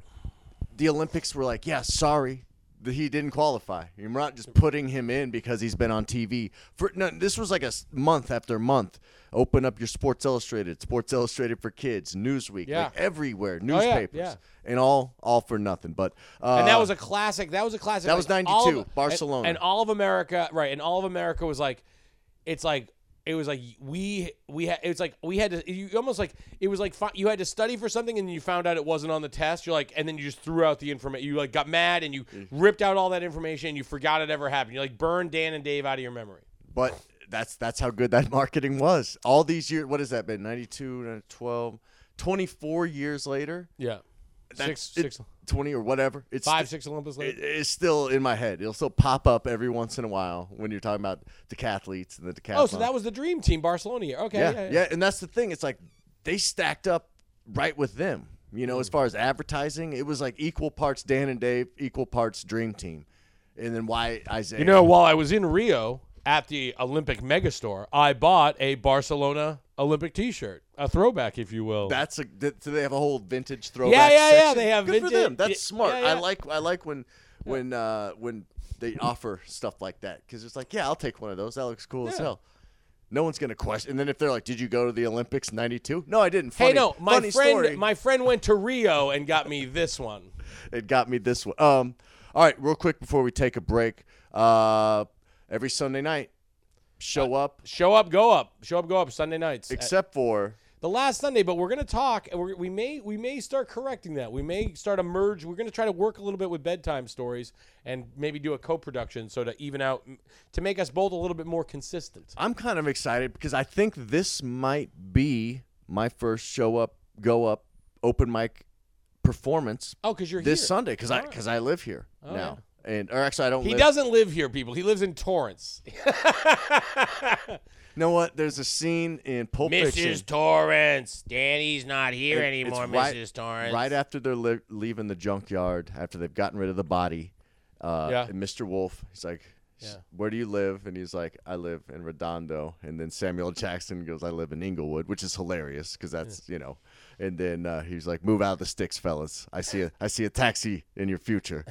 [SPEAKER 2] the Olympics were like, yeah, sorry that he didn't qualify. You're not just putting him in because he's been on T V for. No, this was like a s- month after month. Open up your Sports Illustrated, Sports Illustrated for Kids, Newsweek,
[SPEAKER 3] Yeah.
[SPEAKER 2] like everywhere,
[SPEAKER 3] Oh, yeah,
[SPEAKER 2] newspapers,
[SPEAKER 3] yeah.
[SPEAKER 2] and all all for nothing. But uh,
[SPEAKER 3] And that was a classic. That was a classic.
[SPEAKER 2] that was
[SPEAKER 3] like, all
[SPEAKER 2] ninety-two,
[SPEAKER 3] of-
[SPEAKER 2] Barcelona.
[SPEAKER 3] and, and all of America, right? And all of America was like, it's like it was like we we had. It was like we had to. You almost like it was like fi- you had to study for something, and then you found out it wasn't on the test. You're like, and then you just threw out the information. You like got mad, and you ripped out all that information, and you forgot it ever happened. You like burned Dan and Dave out of your memory.
[SPEAKER 2] But that's that's how good that marketing was. All these years, what has that been? ninety-two, twelve, twenty-four years later?
[SPEAKER 3] Yeah,
[SPEAKER 2] That's-
[SPEAKER 3] six,
[SPEAKER 2] it-
[SPEAKER 3] six,
[SPEAKER 2] twenty or whatever. It's
[SPEAKER 3] five,
[SPEAKER 2] st-
[SPEAKER 3] six Olympics
[SPEAKER 2] It,
[SPEAKER 3] later.
[SPEAKER 2] it's still in my head. It'll still pop up every once in a while when you're talking about decathletes and the decathlon.
[SPEAKER 3] Oh, so that was the dream team, Barcelona year. Okay,
[SPEAKER 2] yeah,
[SPEAKER 3] yeah,
[SPEAKER 2] yeah,
[SPEAKER 3] yeah.
[SPEAKER 2] And that's the thing. It's like they stacked up right with them. You know,
[SPEAKER 3] Mm.
[SPEAKER 2] as far as advertising, it was like equal parts Dan and Dave, equal parts Dream Team, and then why Isaiah.
[SPEAKER 3] You know, while I was in Rio at the Olympic Megastore, I bought a Barcelona Olympic T-shirt, a throwback, if you will.
[SPEAKER 2] That's a. th- So they have a whole vintage throwback.
[SPEAKER 3] Yeah, yeah, yeah,
[SPEAKER 2] section?
[SPEAKER 3] they have
[SPEAKER 2] Good for
[SPEAKER 3] vintage-
[SPEAKER 2] them. That's
[SPEAKER 3] yeah,
[SPEAKER 2] smart.
[SPEAKER 3] yeah, yeah.
[SPEAKER 2] I like. I like when, when, uh, when they offer stuff like that because it's like, yeah, I'll take one of those. That looks cool as
[SPEAKER 3] Yeah.
[SPEAKER 2] hell. No one's gonna question. And then if they're like, "Did you go to the Olympics ninety-two?" No, I didn't. Funny,
[SPEAKER 3] hey, no, my
[SPEAKER 2] funny
[SPEAKER 3] friend,
[SPEAKER 2] story.
[SPEAKER 3] my friend went to Rio and got me this one.
[SPEAKER 2] It got me this one. Um, all right, real quick before we take a break. Uh, every Sunday night, show up,
[SPEAKER 3] Show up, go up. Show up, go up. Sunday nights.
[SPEAKER 2] except for
[SPEAKER 3] the last Sunday, but we're gonna talk, and we're, we may we may start correcting that. We may start a merge. We're gonna try to work a little bit with bedtime stories and maybe do a co-production so to even out to make us both a little bit more consistent.
[SPEAKER 2] I'm kind of excited because I think this might be my first show up, go up, open mic performance
[SPEAKER 3] Oh, because you're
[SPEAKER 2] this
[SPEAKER 3] here.
[SPEAKER 2] Sunday because I
[SPEAKER 3] All right.
[SPEAKER 2] because I live here
[SPEAKER 3] Oh,
[SPEAKER 2] now. And or actually, I don't.
[SPEAKER 3] He
[SPEAKER 2] live.
[SPEAKER 3] doesn't live here, people. He lives in Torrance.
[SPEAKER 2] You know what? There's a scene in Pulp Fiction.
[SPEAKER 3] Missus Torrance. Danny's not here
[SPEAKER 2] It-
[SPEAKER 3] anymore,
[SPEAKER 2] it's right-
[SPEAKER 3] Missus Torrance.
[SPEAKER 2] Right after they're li- leaving the junkyard, after they've gotten rid of the body, uh,
[SPEAKER 3] Yeah.
[SPEAKER 2] and Mister Wolf, he's like,
[SPEAKER 3] Yeah.
[SPEAKER 2] "Where do you live?" And he's like, "I live in Redondo." And then Samuel Jackson goes, "I live in Inglewood," which is hilarious because that's you know. And then uh, he's like, "Move out of the sticks, fellas. I see a I see a taxi in your future."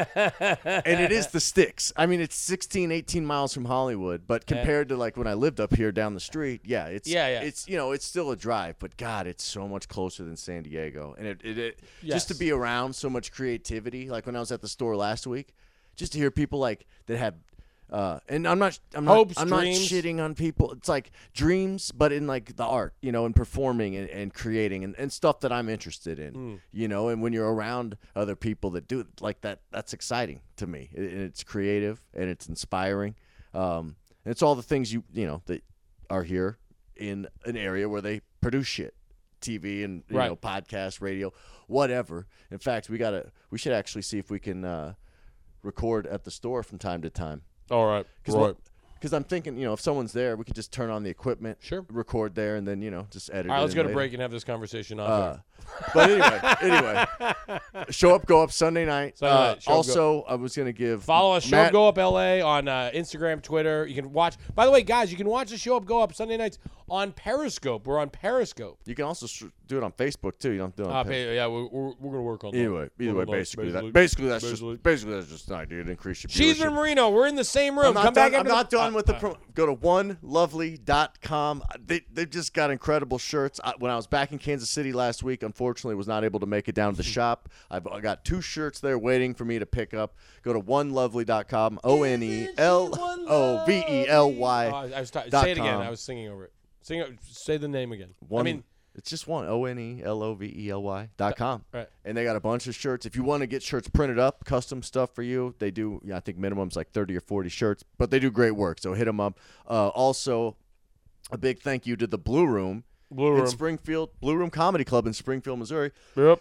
[SPEAKER 2] And it is the sticks. I mean, it's sixteen, eighteen miles from Hollywood, but compared to like when I lived up here down the street, yeah, it's
[SPEAKER 3] Yeah, yeah.
[SPEAKER 2] it's you know, it's still a drive, but God, it's so much closer than San Diego. And it, it, it
[SPEAKER 3] Yes.
[SPEAKER 2] just to be around so much creativity, like when I was at the store last week, just to hear people like that have uh, and I'm not, I'm not,
[SPEAKER 3] Hopes,
[SPEAKER 2] I'm not
[SPEAKER 3] dreams.
[SPEAKER 2] shitting on people. It's like dreams, but in like the art, you know, and performing and, and creating and, and stuff that I'm interested in,
[SPEAKER 3] Mm.
[SPEAKER 2] you know. And when you're around other people that do it like that, that's exciting to me. It, and it's creative and it's inspiring. Um, and it's all the things you, you know, that are here in an area where they produce shit, T V and you
[SPEAKER 3] Right.
[SPEAKER 2] know, podcast, radio, whatever. In fact, we gotta, we should actually see if we can uh, record at the store from time to time.
[SPEAKER 3] All right.
[SPEAKER 2] Because I'm thinking, you know, if someone's there, we could just turn on the equipment,
[SPEAKER 3] Sure.
[SPEAKER 2] record there, and then, you know, just edit
[SPEAKER 3] All right,
[SPEAKER 2] it
[SPEAKER 3] let's
[SPEAKER 2] in
[SPEAKER 3] go to
[SPEAKER 2] later.
[SPEAKER 3] break and have this conversation off
[SPEAKER 2] Uh,
[SPEAKER 3] air.
[SPEAKER 2] but anyway, anyway, show up, go up Sunday night.
[SPEAKER 3] Sunday
[SPEAKER 2] Uh,
[SPEAKER 3] night, Show Up, Go-
[SPEAKER 2] also, I was gonna give
[SPEAKER 3] Follow us, Show
[SPEAKER 2] Matt,
[SPEAKER 3] Up Go Up L A on uh, Instagram, Twitter. You can watch. By the way, guys, you can watch the Show Up Go Up Sunday nights on Periscope. We're on Periscope.
[SPEAKER 2] You can also sh- do it on Facebook too. You don't do it on
[SPEAKER 3] Uh,
[SPEAKER 2] Pe-
[SPEAKER 3] pay- yeah, we're, we're, we're gonna work on that.
[SPEAKER 2] Either way, either way,
[SPEAKER 3] Work on that,
[SPEAKER 2] basically, that, basically that's
[SPEAKER 3] basically.
[SPEAKER 2] just basically that's just an idea to increase your
[SPEAKER 3] Cheeseman
[SPEAKER 2] viewership.
[SPEAKER 3] Marino, we're in the same room.
[SPEAKER 2] I'm not
[SPEAKER 3] Come
[SPEAKER 2] done,
[SPEAKER 3] back
[SPEAKER 2] I'm
[SPEAKER 3] after
[SPEAKER 2] not
[SPEAKER 3] the,
[SPEAKER 2] done
[SPEAKER 3] uh,
[SPEAKER 2] with the
[SPEAKER 3] uh,
[SPEAKER 2] pro. Go to one lovely dot com. They they've just got incredible shirts. I, when I was back in Kansas City last week, unfortunately, was not able to make it down to the shop. I've I got two shirts there waiting for me to pick up. Go to one lovely dot com. O N E L O V E L Y.
[SPEAKER 3] Oh, I was t-
[SPEAKER 2] dot
[SPEAKER 3] say it again.
[SPEAKER 2] com.
[SPEAKER 3] I was singing over it. Sing it, say the name again.
[SPEAKER 2] One,
[SPEAKER 3] I mean,
[SPEAKER 2] it's just one. O N E L O V E L Y dot com.
[SPEAKER 3] right.
[SPEAKER 2] And they got a bunch of shirts. If you want to get shirts printed up, custom stuff for you, they do. Yeah, I think minimum's like thirty or forty shirts, but they do great work. So hit them up. Uh, also, a big thank you to the Blue Room
[SPEAKER 3] Blue
[SPEAKER 2] in
[SPEAKER 3] Room.
[SPEAKER 2] Springfield, Blue Room Comedy Club in Springfield, Missouri.
[SPEAKER 3] Yep.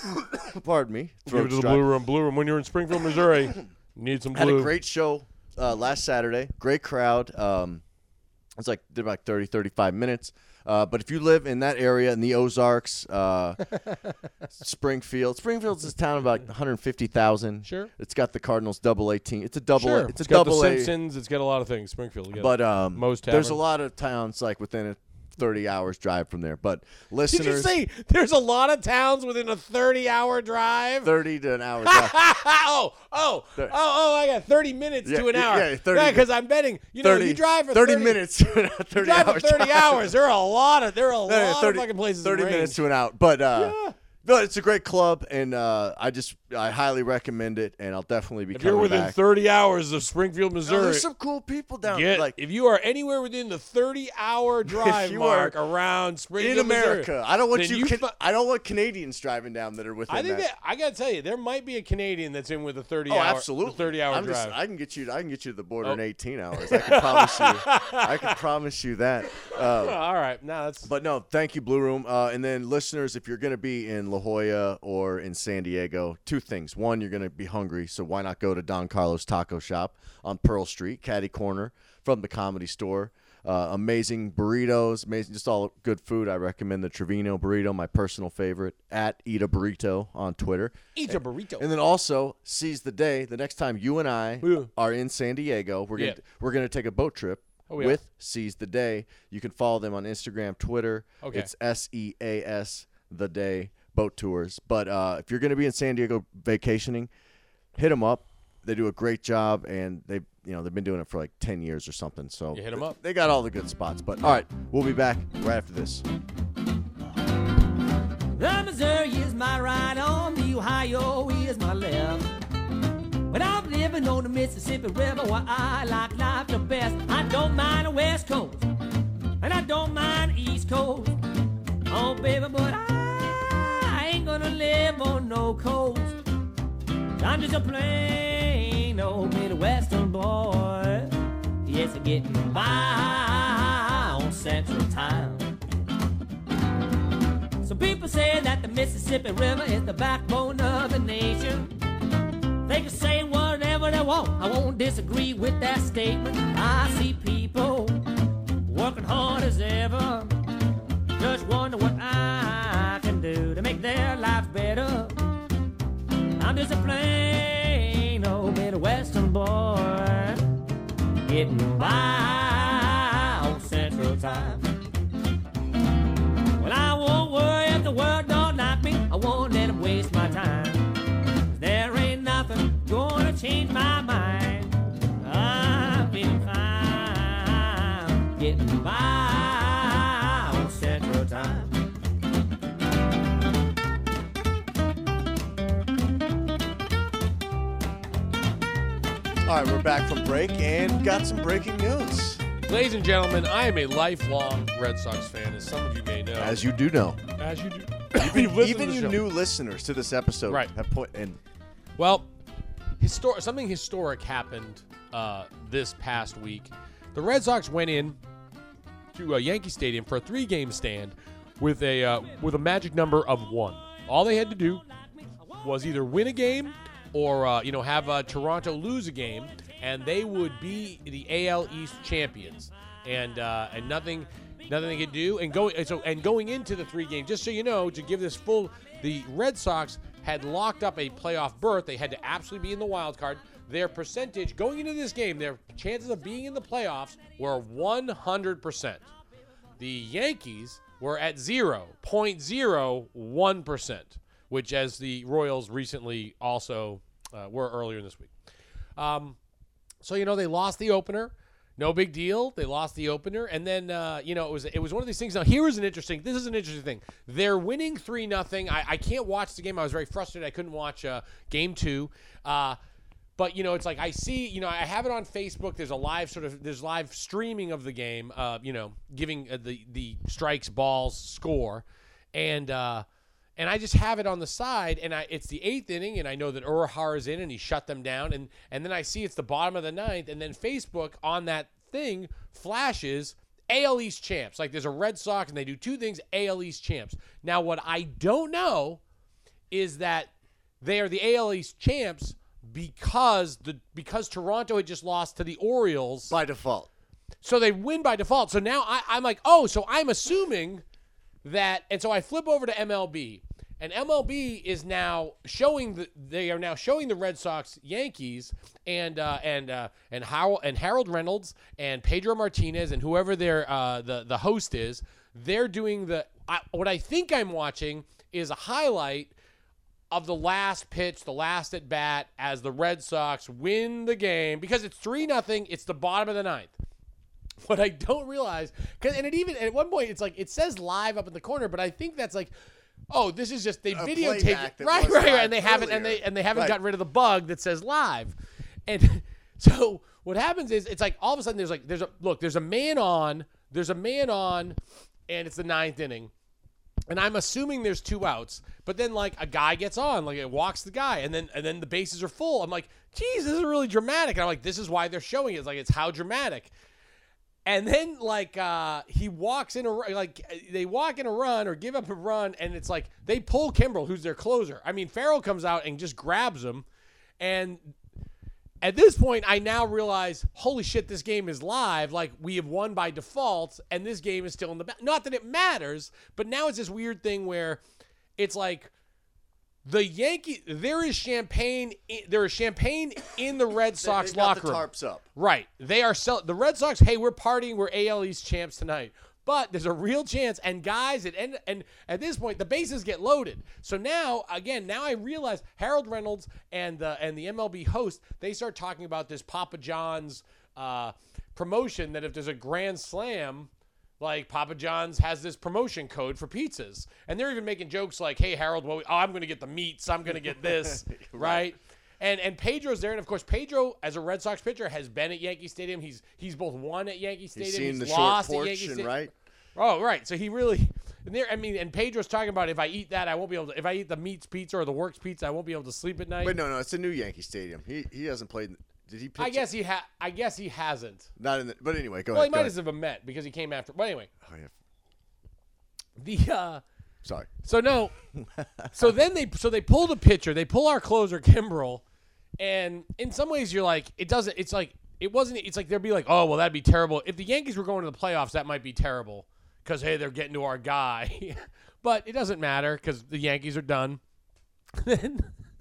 [SPEAKER 2] Pardon me.
[SPEAKER 3] Give
[SPEAKER 2] throat
[SPEAKER 3] it to the
[SPEAKER 2] strike.
[SPEAKER 3] Blue Room. Blue Room. When you're in Springfield, Missouri, need some
[SPEAKER 2] Had
[SPEAKER 3] blue.
[SPEAKER 2] a great show uh, last Saturday. Great crowd. Um, it was like did like thirty, thirty-five minutes. Uh, but if you live in that area in the Ozarks, uh, Springfield, Springfield's this town of about one hundred fifty thousand.
[SPEAKER 3] Sure.
[SPEAKER 2] It's got the Cardinals double eighteen. It's a double.
[SPEAKER 3] Sure.
[SPEAKER 2] A, it's a
[SPEAKER 3] got
[SPEAKER 2] double
[SPEAKER 3] the
[SPEAKER 2] A.
[SPEAKER 3] Simpsons. It's got a lot of things. Springfield. Yeah.
[SPEAKER 2] But um,
[SPEAKER 3] Moe's
[SPEAKER 2] there's a
[SPEAKER 3] Tavern.
[SPEAKER 2] lot of towns like within a thirty hours drive from there. But
[SPEAKER 3] Did
[SPEAKER 2] listeners,
[SPEAKER 3] you say there's a lot of towns within a thirty-hour drive?
[SPEAKER 2] thirty to an hour drive.
[SPEAKER 3] oh, oh, oh, oh! I got thirty minutes
[SPEAKER 2] Yeah,
[SPEAKER 3] to an
[SPEAKER 2] yeah,
[SPEAKER 3] hour.
[SPEAKER 2] yeah, thirty
[SPEAKER 3] Yeah, because I'm betting. You know,
[SPEAKER 2] thirty,
[SPEAKER 3] you drive for
[SPEAKER 2] thirty,
[SPEAKER 3] thirty,
[SPEAKER 2] minutes to an thirty
[SPEAKER 3] You drive for
[SPEAKER 2] hour
[SPEAKER 3] thirty
[SPEAKER 2] drive.
[SPEAKER 3] hours. There are a lot of there are a
[SPEAKER 2] No, no,
[SPEAKER 3] lot
[SPEAKER 2] thirty,
[SPEAKER 3] of fucking places.
[SPEAKER 2] thirty
[SPEAKER 3] in
[SPEAKER 2] minutes
[SPEAKER 3] range.
[SPEAKER 2] to an hour. But uh,
[SPEAKER 3] Yeah.
[SPEAKER 2] no, it's a great club, and uh, I just I highly recommend it, and I'll definitely be
[SPEAKER 3] If
[SPEAKER 2] coming
[SPEAKER 3] you're within
[SPEAKER 2] back.
[SPEAKER 3] thirty hours of Springfield,
[SPEAKER 2] No,
[SPEAKER 3] Missouri,
[SPEAKER 2] there's some cool people down
[SPEAKER 3] get,
[SPEAKER 2] like
[SPEAKER 3] if you are anywhere within the thirty-hour drive
[SPEAKER 2] you
[SPEAKER 3] mark
[SPEAKER 2] are
[SPEAKER 3] around Springfield,
[SPEAKER 2] in America.
[SPEAKER 3] Missouri,
[SPEAKER 2] I don't want
[SPEAKER 3] then
[SPEAKER 2] you.
[SPEAKER 3] you
[SPEAKER 2] Can,
[SPEAKER 3] fu-
[SPEAKER 2] I don't want Canadians driving down that are within
[SPEAKER 3] I think
[SPEAKER 2] that.
[SPEAKER 3] that I gotta tell you, there might be a Canadian that's in with a thirty
[SPEAKER 2] Oh,
[SPEAKER 3] hour,
[SPEAKER 2] absolutely.
[SPEAKER 3] thirty-hour
[SPEAKER 2] I'm
[SPEAKER 3] drive.
[SPEAKER 2] just, I can get you. I can get you to the border
[SPEAKER 3] Oh.
[SPEAKER 2] in eighteen hours. I can promise you. I can promise you that. Uh,
[SPEAKER 3] All right, now that's
[SPEAKER 2] But no, thank you, Blue Room. Uh, and then listeners, if you're going to be in La Jolla or in San Diego, two things. One, you're going to be hungry, so why not go to Don Carlos Taco Shop on Pearl Street, Caddy Corner, from the Comedy Store. Uh, amazing burritos, amazing, just all good food. I recommend the Trevino burrito, my personal favorite, at Eat a Burrito on Twitter.
[SPEAKER 3] eat a burrito.
[SPEAKER 2] And then also seize the day. The next time you and I
[SPEAKER 3] Yeah.
[SPEAKER 2] are in San Diego, we're gonna
[SPEAKER 3] Yeah.
[SPEAKER 2] we're gonna take a boat trip
[SPEAKER 3] Oh, yeah.
[SPEAKER 2] with Seize the Day. You can follow them on Instagram, Twitter.
[SPEAKER 3] Okay.
[SPEAKER 2] It's S E A S the Day Boat Tours. But uh, if you're gonna be in San Diego vacationing, hit them up. They do a great job, and they you know they've been doing it for like ten years or something. So
[SPEAKER 3] You hit 'em up.
[SPEAKER 2] They got all the good spots. But all right, we'll be back right after this.
[SPEAKER 6] The Missouri is my right arm, the Ohio is my left. But I'm living on the Mississippi River where I like life the best. I don't mind the West Coast, and I don't mind the East Coast. Oh, baby, but I, I ain't gonna live on no coast. I'm just a plain old Midwestern boy. Yes, I'm getting by on Central Time. So Some people say that the Mississippi River is the backbone of the nation. They can say whatever they want. I won't disagree with that statement. I see people working hard as ever. Just wonder what I can do to make their lives better. I'm just a plain old Midwestern boy getting by on Central Time. Well, I won't worry if the world don't like me. I won't let them waste my time. There ain't nothing gonna change my mind. I'm feeling fine, getting by on Central Time.
[SPEAKER 2] All right, we're back from break and got some breaking news.
[SPEAKER 3] Ladies and gentlemen, I am a lifelong Red Sox fan, as some of you may know.
[SPEAKER 2] As you do know.
[SPEAKER 3] As you do.
[SPEAKER 2] Even, even you new listeners to this episode
[SPEAKER 3] Right.
[SPEAKER 2] have put in.
[SPEAKER 3] Well, histor- something historic happened uh, this past week. The Red Sox went in to uh, Yankee Stadium for a three-game stand with a uh, with a magic number of one. All they had to do was either win a game or uh, you know have uh, Toronto lose a game, and they would be the A L East champions. And uh, and nothing. Nothing they could do, and going so and going into the three games, just so you know, to give this full, the Red Sox had locked up a playoff berth. They had to absolutely be in the wild card. Their percentage going into this game, their chances of being in the playoffs were one hundred percent. The Yankees were at zero point zero one percent, which, as the Royals recently also uh, were earlier this week. Um, so you know they lost the opener. No big deal. They lost the opener, and then uh, you know it was it was one of these things. Now here is an interesting. This is an interesting thing. They're winning three nothing. I, I can't watch the game. I was very frustrated. I couldn't watch uh, game two. Uh, but you know it's like I see. You know I have it on Facebook. There's a live sort of there's live streaming of the game. Uh, you know giving uh, the the strikes, balls, score, and. Uh, And I just have it on the side, and I, it's the eighth inning, and I know that Urahara is in, and he shut them down. And, and then I see it's the bottom of the ninth, and then Facebook on that thing flashes A L East champs. Like there's a Red Sox, and they do two things, A L East champs. Now, what I don't know is that they are the A L East champs because the because Toronto had just lost to the Orioles.
[SPEAKER 2] By default.
[SPEAKER 3] So they win by default. So now I, I'm like, oh, so I'm assuming that, and so I flip over to M L B. And M L B is now showing the they are now showing the Red Sox Yankees and uh, and uh, and Harold and Harold Reynolds and Pedro Martinez and whoever their uh, the the host is. They're doing the I, what I think I'm watching is a highlight of the last pitch, the last at bat as the Red Sox win the game because it's three nothing. It's the bottom of the ninth. What I don't realize, cause and it even at one point it's like it says live up in the corner, but I think that's like. Oh, this is just they
[SPEAKER 2] A
[SPEAKER 3] videotaped
[SPEAKER 2] playback
[SPEAKER 3] it.
[SPEAKER 2] that
[SPEAKER 3] Right,
[SPEAKER 2] was
[SPEAKER 3] right,
[SPEAKER 2] live
[SPEAKER 3] right. And they haven't and
[SPEAKER 2] earlier.
[SPEAKER 3] they and they haven't
[SPEAKER 2] Right.
[SPEAKER 3] gotten rid of the bug that says live. And so what happens is it's like all of a sudden there's like there's a look, there's a man on, there's a man on, and it's the ninth inning. And I'm assuming there's two outs, but then like a guy gets on, like it walks the guy, and then and then the bases are full. I'm like, geez, this is really dramatic. And I'm like, this is why they're showing it. It's like it's how dramatic. And then, like, uh, he walks in a like they walk in a run or give up a run, and it's like they pull Kimbrel, who's their closer. I mean, Farrell comes out and just grabs him, and at this point, I now realize, holy shit, this game is live. Like we have won by default, and this game is still in the back. Not that it matters, but now it's this weird thing where it's like. The Yankee, there is champagne. There is champagne in the Red Sox
[SPEAKER 2] They've got
[SPEAKER 3] locker
[SPEAKER 2] the
[SPEAKER 3] room.
[SPEAKER 2] tarps up.
[SPEAKER 3] Right, they are sell- the Red Sox. Hey, we're partying. We're A L East champs tonight. But there's a real chance. And guys, it and and at this point, the bases get loaded. So now, again, now I realize Harold Reynolds and the and the M L B host they start talking about this Papa John's uh, promotion that if there's a grand slam. Like, Papa John's has this promotion code for pizzas. And they're even making jokes like, hey, Harold, well, oh, I'm going to get the meats. I'm going to get this, right? And and Pedro's there. And, of course, Pedro, as a Red Sox pitcher, has been at Yankee Stadium. He's he's both won at Yankee Stadium.
[SPEAKER 2] He's seen
[SPEAKER 3] he's
[SPEAKER 2] the short
[SPEAKER 3] lost at
[SPEAKER 2] porch
[SPEAKER 3] Yankee
[SPEAKER 2] and
[SPEAKER 3] Stadium.
[SPEAKER 2] right.
[SPEAKER 3] Oh, right. So he really – and there. I mean, and Pedro's talking about if I eat that, I won't be able to – if I eat the meats pizza or the works pizza, I won't be able to sleep at night.
[SPEAKER 2] Wait, no, no, it's a new Yankee Stadium. He he hasn't played – did he pitch
[SPEAKER 3] I guess
[SPEAKER 2] it?
[SPEAKER 3] he ha- I guess he hasn't.
[SPEAKER 2] Not in the – but anyway, go
[SPEAKER 3] Well,
[SPEAKER 2] ahead.
[SPEAKER 3] he
[SPEAKER 2] go
[SPEAKER 3] might
[SPEAKER 2] ahead.
[SPEAKER 3] have been met because he came after – but anyway.
[SPEAKER 2] Oh, yeah.
[SPEAKER 3] The uh,
[SPEAKER 2] Sorry.
[SPEAKER 3] So no. So then they so they pull the pitcher. They pull our closer Kimbrel, and in some ways you're like it doesn't. It's like it wasn't. It's like they'd be like, oh well, that'd be terrible. If the Yankees were going to the playoffs, that might be terrible because hey, they're getting to our guy. But it doesn't matter because the Yankees are done. Then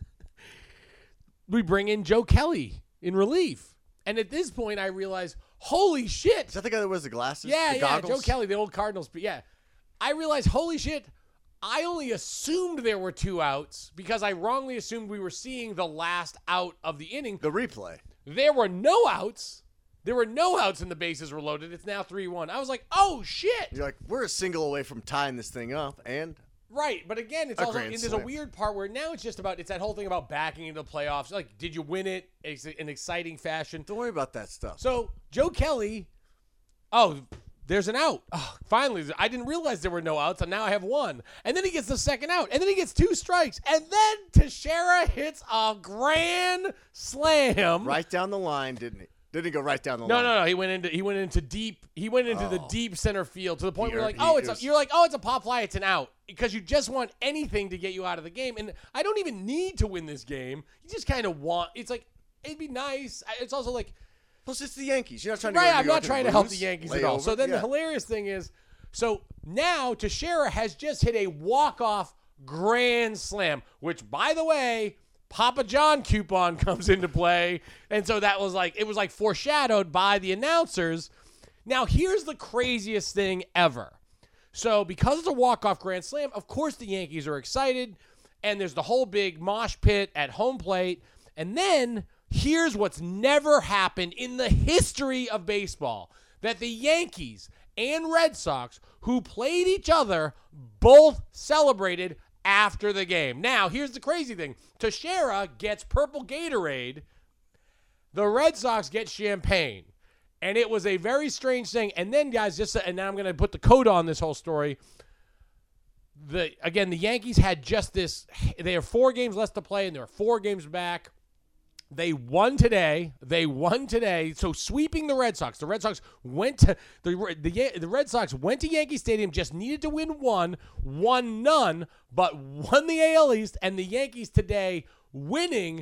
[SPEAKER 3] we bring in Joe Kelly in relief, and at this point I realize, holy shit!
[SPEAKER 2] Is that the guy that wears the glasses?
[SPEAKER 3] Yeah,
[SPEAKER 2] the
[SPEAKER 3] yeah,
[SPEAKER 2] goggles?
[SPEAKER 3] Joe Kelly, the old Cardinals. Yeah, I realized, holy shit, I only assumed there were two outs because I wrongly assumed we were seeing the last out of the inning.
[SPEAKER 2] The replay.
[SPEAKER 3] There were no outs. There were no outs and the bases were loaded. It's now three one. I was like, oh, shit.
[SPEAKER 2] You're like, we're a single away from tying this thing up, and
[SPEAKER 3] Right, but again, it's
[SPEAKER 2] A
[SPEAKER 3] also
[SPEAKER 2] grand
[SPEAKER 3] and there's
[SPEAKER 2] slam.
[SPEAKER 3] a weird part where now it's just about it's that whole thing about backing into the playoffs. Like, did you win it in an exciting fashion?
[SPEAKER 2] don't worry about that stuff.
[SPEAKER 3] So Joe Kelly, oh, there's an out. Oh, finally, I didn't realize there were no outs, and now I have one. And then he gets the second out, and then he gets two strikes, and then Teixeira hits a grand slam.
[SPEAKER 2] Right down the line, didn't he? Didn't he go right down the
[SPEAKER 3] No,
[SPEAKER 2] line?
[SPEAKER 3] no, no. He went into he went into deep. He went into the
[SPEAKER 2] Oh.
[SPEAKER 3] deep center field to the point
[SPEAKER 2] He
[SPEAKER 3] where you're
[SPEAKER 2] earned-
[SPEAKER 3] like, oh,
[SPEAKER 2] he
[SPEAKER 3] it's a,
[SPEAKER 2] was-
[SPEAKER 3] you're like, oh, it's a pop fly. It's an out because you just want anything to get you out of the game. And I don't even need to win this game. You just kind of want. It's like it'd be nice. I- It's also like
[SPEAKER 2] Plus, it's the Yankees. You're not trying to
[SPEAKER 3] right.
[SPEAKER 2] go to
[SPEAKER 3] I'm
[SPEAKER 2] New
[SPEAKER 3] not
[SPEAKER 2] York and
[SPEAKER 3] trying to help
[SPEAKER 2] lose,
[SPEAKER 3] the Yankees
[SPEAKER 2] lay
[SPEAKER 3] at all.
[SPEAKER 2] over.
[SPEAKER 3] So then
[SPEAKER 2] Yeah.
[SPEAKER 3] the hilarious thing is, so now Teixeira has just hit a walk off grand slam, which by the way. Papa John coupon comes into play. And so that was like, it was like foreshadowed by the announcers. Now, here's the craziest thing ever. So because it's a walk-off grand slam, of course the Yankees are excited. And there's the whole big mosh pit at home plate. And then here's what's never happened in the history of baseball. That the Yankees and Red Sox, who played each other, both celebrated after the game. Now, here's the crazy thing. Teixeira gets purple Gatorade. The Red Sox get champagne. And it was a very strange thing. And then, guys, just and now I'm going to put the coda on this whole story. The Again, the Yankees had just this. They have four games left to play, and there are four games back. They won today. They won today. So sweeping the Red Sox. The Red Sox went to the the the Red Sox went to Yankee Stadium. Just needed to win one, won none, but won the A L East. And the Yankees today winning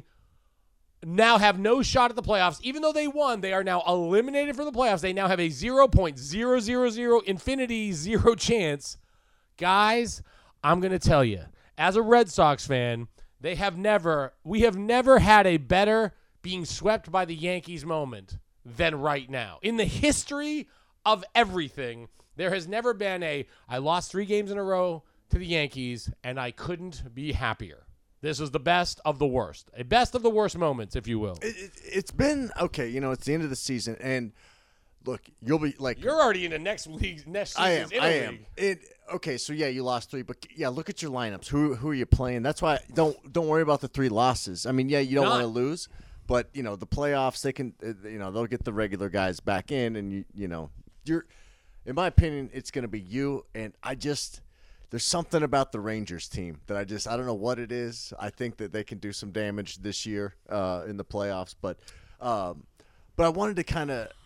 [SPEAKER 3] now have no shot at the playoffs. Even though they won, they are now eliminated from the playoffs. They now have a zero point zero zero zero infinity zero chance. Guys, I'm gonna tell you, as a Red Sox fan. They have never, we have never had a better being swept by the Yankees moment than right now. In the history of everything, there has never been a, I lost three games in a row to the Yankees, and I couldn't be happier. This is the best of the worst. A best of the worst moments, if you will.
[SPEAKER 2] It, it, it's been, okay, you know, it's the end of the season, and look, you'll be like.
[SPEAKER 3] You're already in the next league, next
[SPEAKER 2] I am,
[SPEAKER 3] season's
[SPEAKER 2] I
[SPEAKER 3] in a
[SPEAKER 2] am.
[SPEAKER 3] league.
[SPEAKER 2] It, okay, so yeah, you lost three, but yeah, look at your lineups. Who who are you playing? That's why don't don't worry about the three losses. I mean, yeah, you don't
[SPEAKER 3] Not-
[SPEAKER 2] want to lose, but you know the playoffs, they can, uh, you know, they'll get the regular guys back in, and you you know, you're, in my opinion, it's going to be you. And I just, there's something about the Rangers team that I just, I don't know what it is. I think that they can do some damage this year uh, in the playoffs, but um, but I wanted to kind of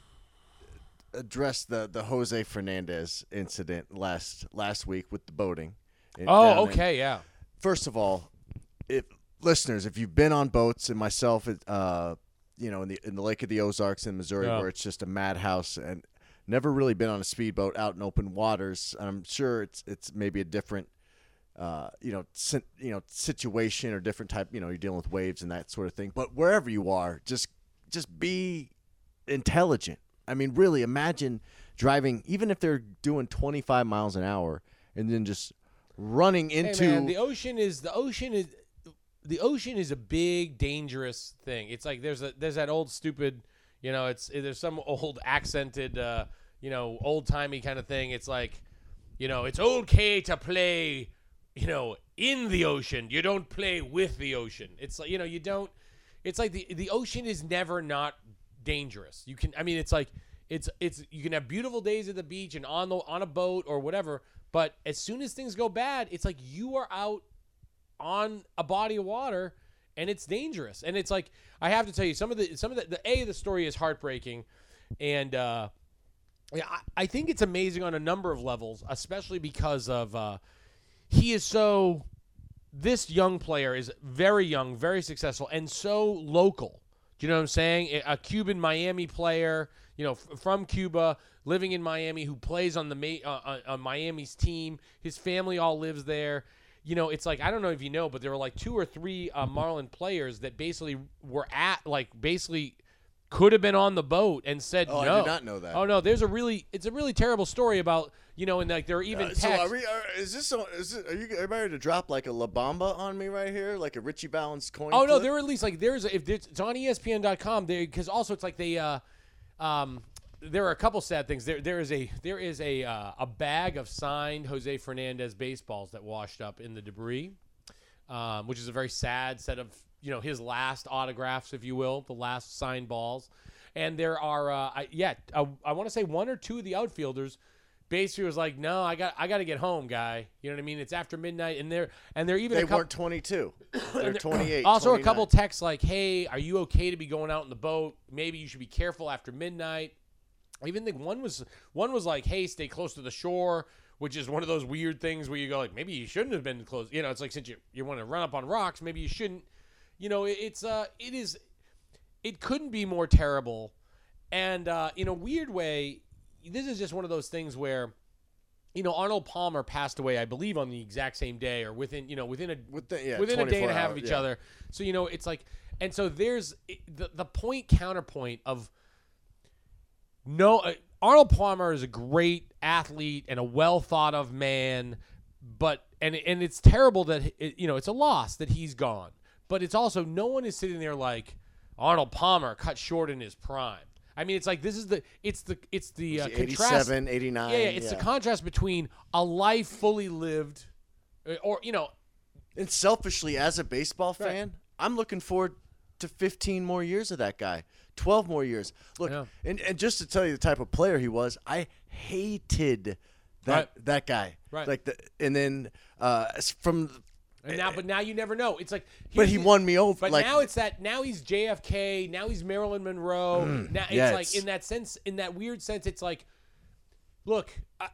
[SPEAKER 2] address the the Jose Fernandez incident last last week with the boating. in- down
[SPEAKER 3] Oh,
[SPEAKER 2] in-
[SPEAKER 3] okay, yeah.
[SPEAKER 2] First of all, if listeners, if you've been on boats, and myself, uh, you know, in the in the Lake of the Ozarks in Missouri,
[SPEAKER 3] Yeah.
[SPEAKER 2] where it's just a madhouse, and never really been on a speedboat out in open waters, I'm sure it's it's maybe a different, uh, you know, si- you know, situation or different type. You know, you're dealing with waves and that sort of thing. But wherever you are, just just be intelligent. I mean, really, imagine driving, even if they're doing twenty-five miles an hour, and then just running into.
[SPEAKER 3] Hey man, the ocean is the ocean is the ocean is a big dangerous thing. It's like there's a there's that old stupid, you know, it's there's some old accented, uh, you know, old timey kind of thing. It's like, you know, it's okay to play, you know, in the ocean. You don't play with the ocean. It's like, you know, you don't. It's like the the ocean is never not dangerous. You can, I mean, it's like it's it's you can have beautiful days at the beach and on the on a boat or whatever. But as soon as things go bad, it's like you are out on a body of water and it's dangerous. And it's like, I have to tell you, some of the some of the, the A, the story is heartbreaking. And uh, yeah, I, I think it's amazing on a number of levels, especially because of, uh, he is so. This young player is very young, very successful, and so local. Do you know what I'm saying? A Cuban Miami player, you know, f- from Cuba, living in Miami, who plays on the Ma- uh, on Miami's team. His family all lives there. You know, it's like, I don't know if you know, but there were like two or three uh, Marlin players that basically were at, like, basically could have been on the boat and said
[SPEAKER 2] Oh,
[SPEAKER 3] no.
[SPEAKER 2] I did not know that.
[SPEAKER 3] Oh, no, there's a really, it's a really terrible story about, you know, and like there are even
[SPEAKER 2] Uh,
[SPEAKER 3] texts.
[SPEAKER 2] so are we? Are, is this? So, is it, are you are you ready to drop like a La Bamba on me right here, like a Richie Valens coin?
[SPEAKER 3] Oh no,
[SPEAKER 2] flip?
[SPEAKER 3] there are at least like there's if it's, it's on E S P N dot com there because also it's like they uh um there are a couple sad things. There there is a there is a uh, a bag of signed Jose Fernandez baseballs that washed up in the debris, um, which is a very sad set of you know his last autographs, if you will, the last signed balls. And there are uh I, yeah uh, I want to say one or two of the outfielders. Basically was like, no, I got, I got to get home, guy. You know what I mean? It's after midnight, and they're, and they're even
[SPEAKER 2] They
[SPEAKER 3] a couple,
[SPEAKER 2] weren't twenty-two. They're twenty-eight.
[SPEAKER 3] Also,
[SPEAKER 2] twenty-nine.
[SPEAKER 3] a couple texts like, hey, are you okay to be going out in the boat? Maybe you should be careful after midnight. I even think one was, one was like, hey, stay close to the shore, which is one of those weird things where you go like, maybe you shouldn't have been close. You know, it's like since you you want to run up on rocks, maybe you shouldn't. You know, it, it's uh, it is, it couldn't be more terrible, and uh, in a weird way. This is just one of those things where, you know, Arnold Palmer passed away, I believe, on the exact same day or within, you know, within a
[SPEAKER 2] Within, yeah,
[SPEAKER 3] within a day and a half
[SPEAKER 2] hours,
[SPEAKER 3] of each
[SPEAKER 2] yeah.
[SPEAKER 3] other. So, you know, it's like, and so there's the the point counterpoint of no, uh, Arnold Palmer is a great athlete and a well thought of man, but and and it's terrible that it, you know it's a loss that he's gone, but it's also no one is sitting there like Arnold Palmer cut short in his prime. I mean, it's like this is the it's the it's the uh,
[SPEAKER 2] Was he
[SPEAKER 3] contrast.
[SPEAKER 2] eighty-seven, eighty-nine.
[SPEAKER 3] Yeah, yeah, it's the contrast between a life fully lived, uh, or you know,
[SPEAKER 2] And selfishly, as a baseball
[SPEAKER 3] Right.
[SPEAKER 2] fan, I'm looking forward to fifteen more years of that guy, twelve more years. Look,
[SPEAKER 3] Yeah.
[SPEAKER 2] and, and just to tell you the type of player he was, I hated that
[SPEAKER 3] Right.
[SPEAKER 2] that guy.
[SPEAKER 3] Right.
[SPEAKER 2] Like the, and then uh, s- from,
[SPEAKER 3] and now, but now you never know. It's like,
[SPEAKER 2] but
[SPEAKER 3] here's
[SPEAKER 2] he
[SPEAKER 3] the-
[SPEAKER 2] won me over.
[SPEAKER 3] But
[SPEAKER 2] like,
[SPEAKER 3] now it's that now he's J F K, now he's Marilyn Monroe. now it's
[SPEAKER 2] yeah,
[SPEAKER 3] like
[SPEAKER 2] it's-
[SPEAKER 3] in that sense, in that weird sense, it's like, look, I,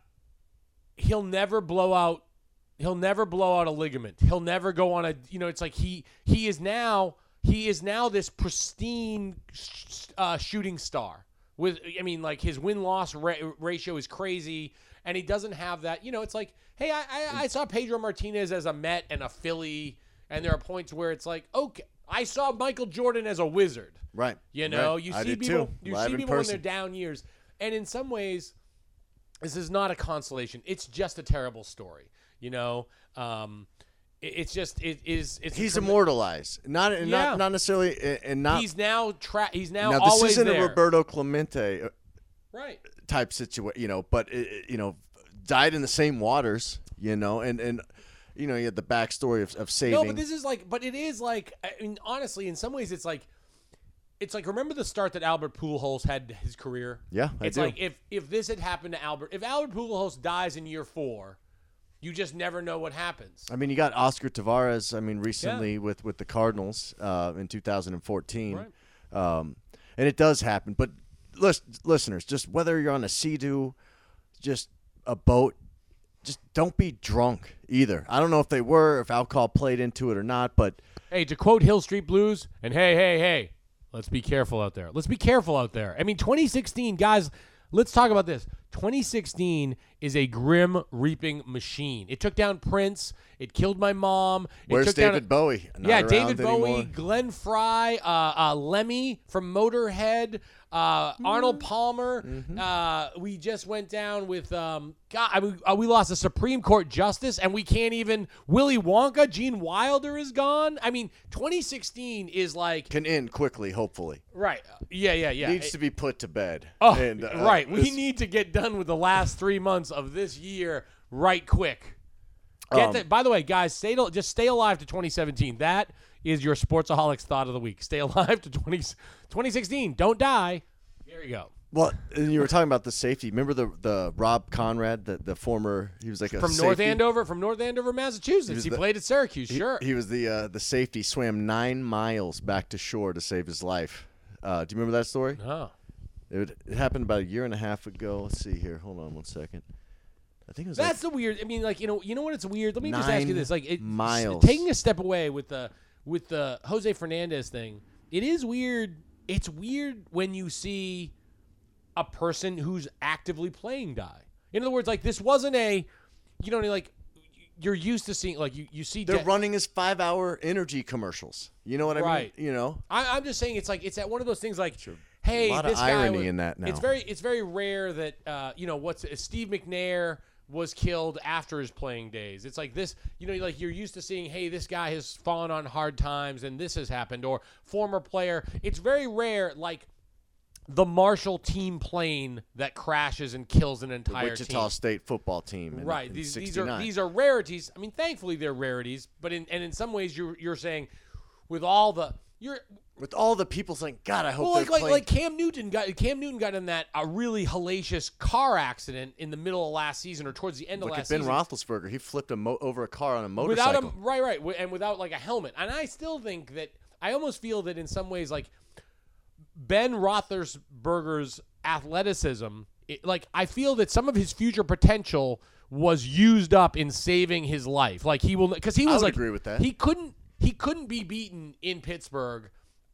[SPEAKER 3] he'll never blow out. He'll never blow out a ligament. He'll never go on a. You know, it's like he he is now he is now this pristine uh, shooting star. With I mean, like his win loss ra- ratio is crazy, and he doesn't have that. You know, it's like, hey, I, I I saw Pedro Martinez as a Met and a Philly, and there are points where it's like, okay, I saw Michael Jordan as a Wizard.
[SPEAKER 2] right.
[SPEAKER 3] You know,
[SPEAKER 2] right.
[SPEAKER 3] you
[SPEAKER 2] I
[SPEAKER 3] see
[SPEAKER 2] did
[SPEAKER 3] people,
[SPEAKER 2] too.
[SPEAKER 3] you
[SPEAKER 2] Live
[SPEAKER 3] see
[SPEAKER 2] in
[SPEAKER 3] people in
[SPEAKER 2] person.
[SPEAKER 3] their down years, and in some ways, this is not a consolation. It's just a terrible story. You know, um, it, it's just it is. It's
[SPEAKER 2] He's
[SPEAKER 3] a trem-
[SPEAKER 2] immortalized, not
[SPEAKER 3] Yeah.
[SPEAKER 2] not not necessarily, and not.
[SPEAKER 3] He's now tra- He's now,
[SPEAKER 2] now this
[SPEAKER 3] always
[SPEAKER 2] isn't
[SPEAKER 3] there.
[SPEAKER 2] a Roberto Clemente uh,
[SPEAKER 3] Right.
[SPEAKER 2] type situation, you know, but it, it- you know, died in the same waters, you know, and and you know, you had the backstory of, of saving.
[SPEAKER 3] No, but this is like, but it is like, I mean, honestly, in some ways, it's like, it's like, remember the start that Albert Pujols had to his career?
[SPEAKER 2] Yeah, I
[SPEAKER 3] It's
[SPEAKER 2] do.
[SPEAKER 3] like if if this had happened to Albert, if Albert Pujols dies in year four, you just never know what happens.
[SPEAKER 2] I mean, you got Oscar Tavares. I mean, recently with, with the Cardinals uh, in two thousand fourteen,
[SPEAKER 3] Right.
[SPEAKER 2] um, and it does happen. But lis- listeners, just whether you're on a Sea-Doo, just a boat, just don't be drunk either. I don't know if they were, if alcohol played into it or not, but
[SPEAKER 3] Hey, to quote Hill Street Blues, and hey, hey, hey, let's be careful out there. Let's be careful out there. I mean, twenty sixteen, guys, let's talk about this. twenty sixteen is a grim reaping machine. It took down Prince. It killed my mom. It
[SPEAKER 2] where's
[SPEAKER 3] took down
[SPEAKER 2] David Bowie? Not
[SPEAKER 3] yeah,
[SPEAKER 2] around
[SPEAKER 3] David Bowie,
[SPEAKER 2] anymore.
[SPEAKER 3] Glenn Fry, uh, uh, Lemmy from Motorhead, uh, Arnold Palmer.
[SPEAKER 2] Mm-hmm.
[SPEAKER 3] Uh, we just went down with um, God. I mean, uh, we lost a Supreme Court justice, and we can't even. Willy Wonka, Gene Wilder is gone. I mean, twenty sixteen is like
[SPEAKER 2] Can end quickly, hopefully.
[SPEAKER 3] right. Yeah, yeah, yeah.
[SPEAKER 2] Needs to be put to bed.
[SPEAKER 3] Oh,
[SPEAKER 2] And, uh,
[SPEAKER 3] right. We
[SPEAKER 2] this-
[SPEAKER 3] need to get done with the last three months of this year right quick. Get
[SPEAKER 2] Um,
[SPEAKER 3] that, by the way, guys, stay to, just stay alive to twenty seventeen. That is your Sportsaholics thought of the week. Stay alive to twenty, twenty sixteen. Don't die. There you go.
[SPEAKER 2] Well, and you were talking about the safety. Remember the the Rob Conrad, the, the former, he was like a
[SPEAKER 3] From North
[SPEAKER 2] safety?
[SPEAKER 3] Andover, from North Andover, Massachusetts.
[SPEAKER 2] was
[SPEAKER 3] He,
[SPEAKER 2] the-
[SPEAKER 3] played at Syracuse.
[SPEAKER 2] He,
[SPEAKER 3] Sure.
[SPEAKER 2] he was the uh, the safety. Swam nine miles back to shore to save his life. Uh, do you remember that story?
[SPEAKER 3] oh.
[SPEAKER 2] It, it happened about a year and a half ago. Let's see here. Hold on one second. I think it was
[SPEAKER 3] That's
[SPEAKER 2] like
[SPEAKER 3] the weird. I mean, like you know, you know what? It's weird. Let me just ask you
[SPEAKER 2] nine
[SPEAKER 3] this: like, it,
[SPEAKER 2] miles.
[SPEAKER 3] taking a step away with the with the Jose Fernandez thing, it is weird. It's weird when you see a person who's actively playing die. In other words, like this wasn't a, you know, like you're used to seeing, like you you see.
[SPEAKER 2] They're
[SPEAKER 3] de-
[SPEAKER 2] running as five-hour energy commercials. You know what I
[SPEAKER 3] Right.
[SPEAKER 2] mean? You know.
[SPEAKER 3] I, I'm just saying, it's like it's at one of those things like. Hey,
[SPEAKER 2] A lot of
[SPEAKER 3] this guy
[SPEAKER 2] irony
[SPEAKER 3] was-
[SPEAKER 2] in that now.
[SPEAKER 3] It's very, it's very rare that uh, you know what's Steve McNair was killed after his playing days. It's like this, you know, like you're used to seeing, hey, this guy has fallen on hard times and this has happened, or former player. It's very rare, like the Marshall team plane that crashes and kills an
[SPEAKER 2] The
[SPEAKER 3] entire
[SPEAKER 2] Wichita
[SPEAKER 3] team.
[SPEAKER 2] State football team. In,
[SPEAKER 3] Right.
[SPEAKER 2] in
[SPEAKER 3] These these are
[SPEAKER 2] sixty-nine.
[SPEAKER 3] these are rarities. I mean, thankfully they're rarities, but in and in some ways you're you're saying with all the you're
[SPEAKER 2] With all the people saying, God, I hope
[SPEAKER 3] well,
[SPEAKER 2] they're
[SPEAKER 3] like, like
[SPEAKER 2] playing.
[SPEAKER 3] like Cam Newton got Cam Newton got in that a really hellacious car accident in the middle of last season or towards the end of
[SPEAKER 2] Look at
[SPEAKER 3] last
[SPEAKER 2] Ben
[SPEAKER 3] season.
[SPEAKER 2] Roethlisberger. He flipped a mo- over a car on a motorcycle.
[SPEAKER 3] Without him, right, right, wi- and without like a helmet. And I still think that I almost feel that in some ways, like Ben Roethlisberger's athleticism, it, like I feel that some of his future potential was used up in saving his life. Like he will, because he
[SPEAKER 2] I
[SPEAKER 3] was
[SPEAKER 2] would
[SPEAKER 3] like
[SPEAKER 2] agree with that.
[SPEAKER 3] He couldn't he couldn't be beaten in Pittsburgh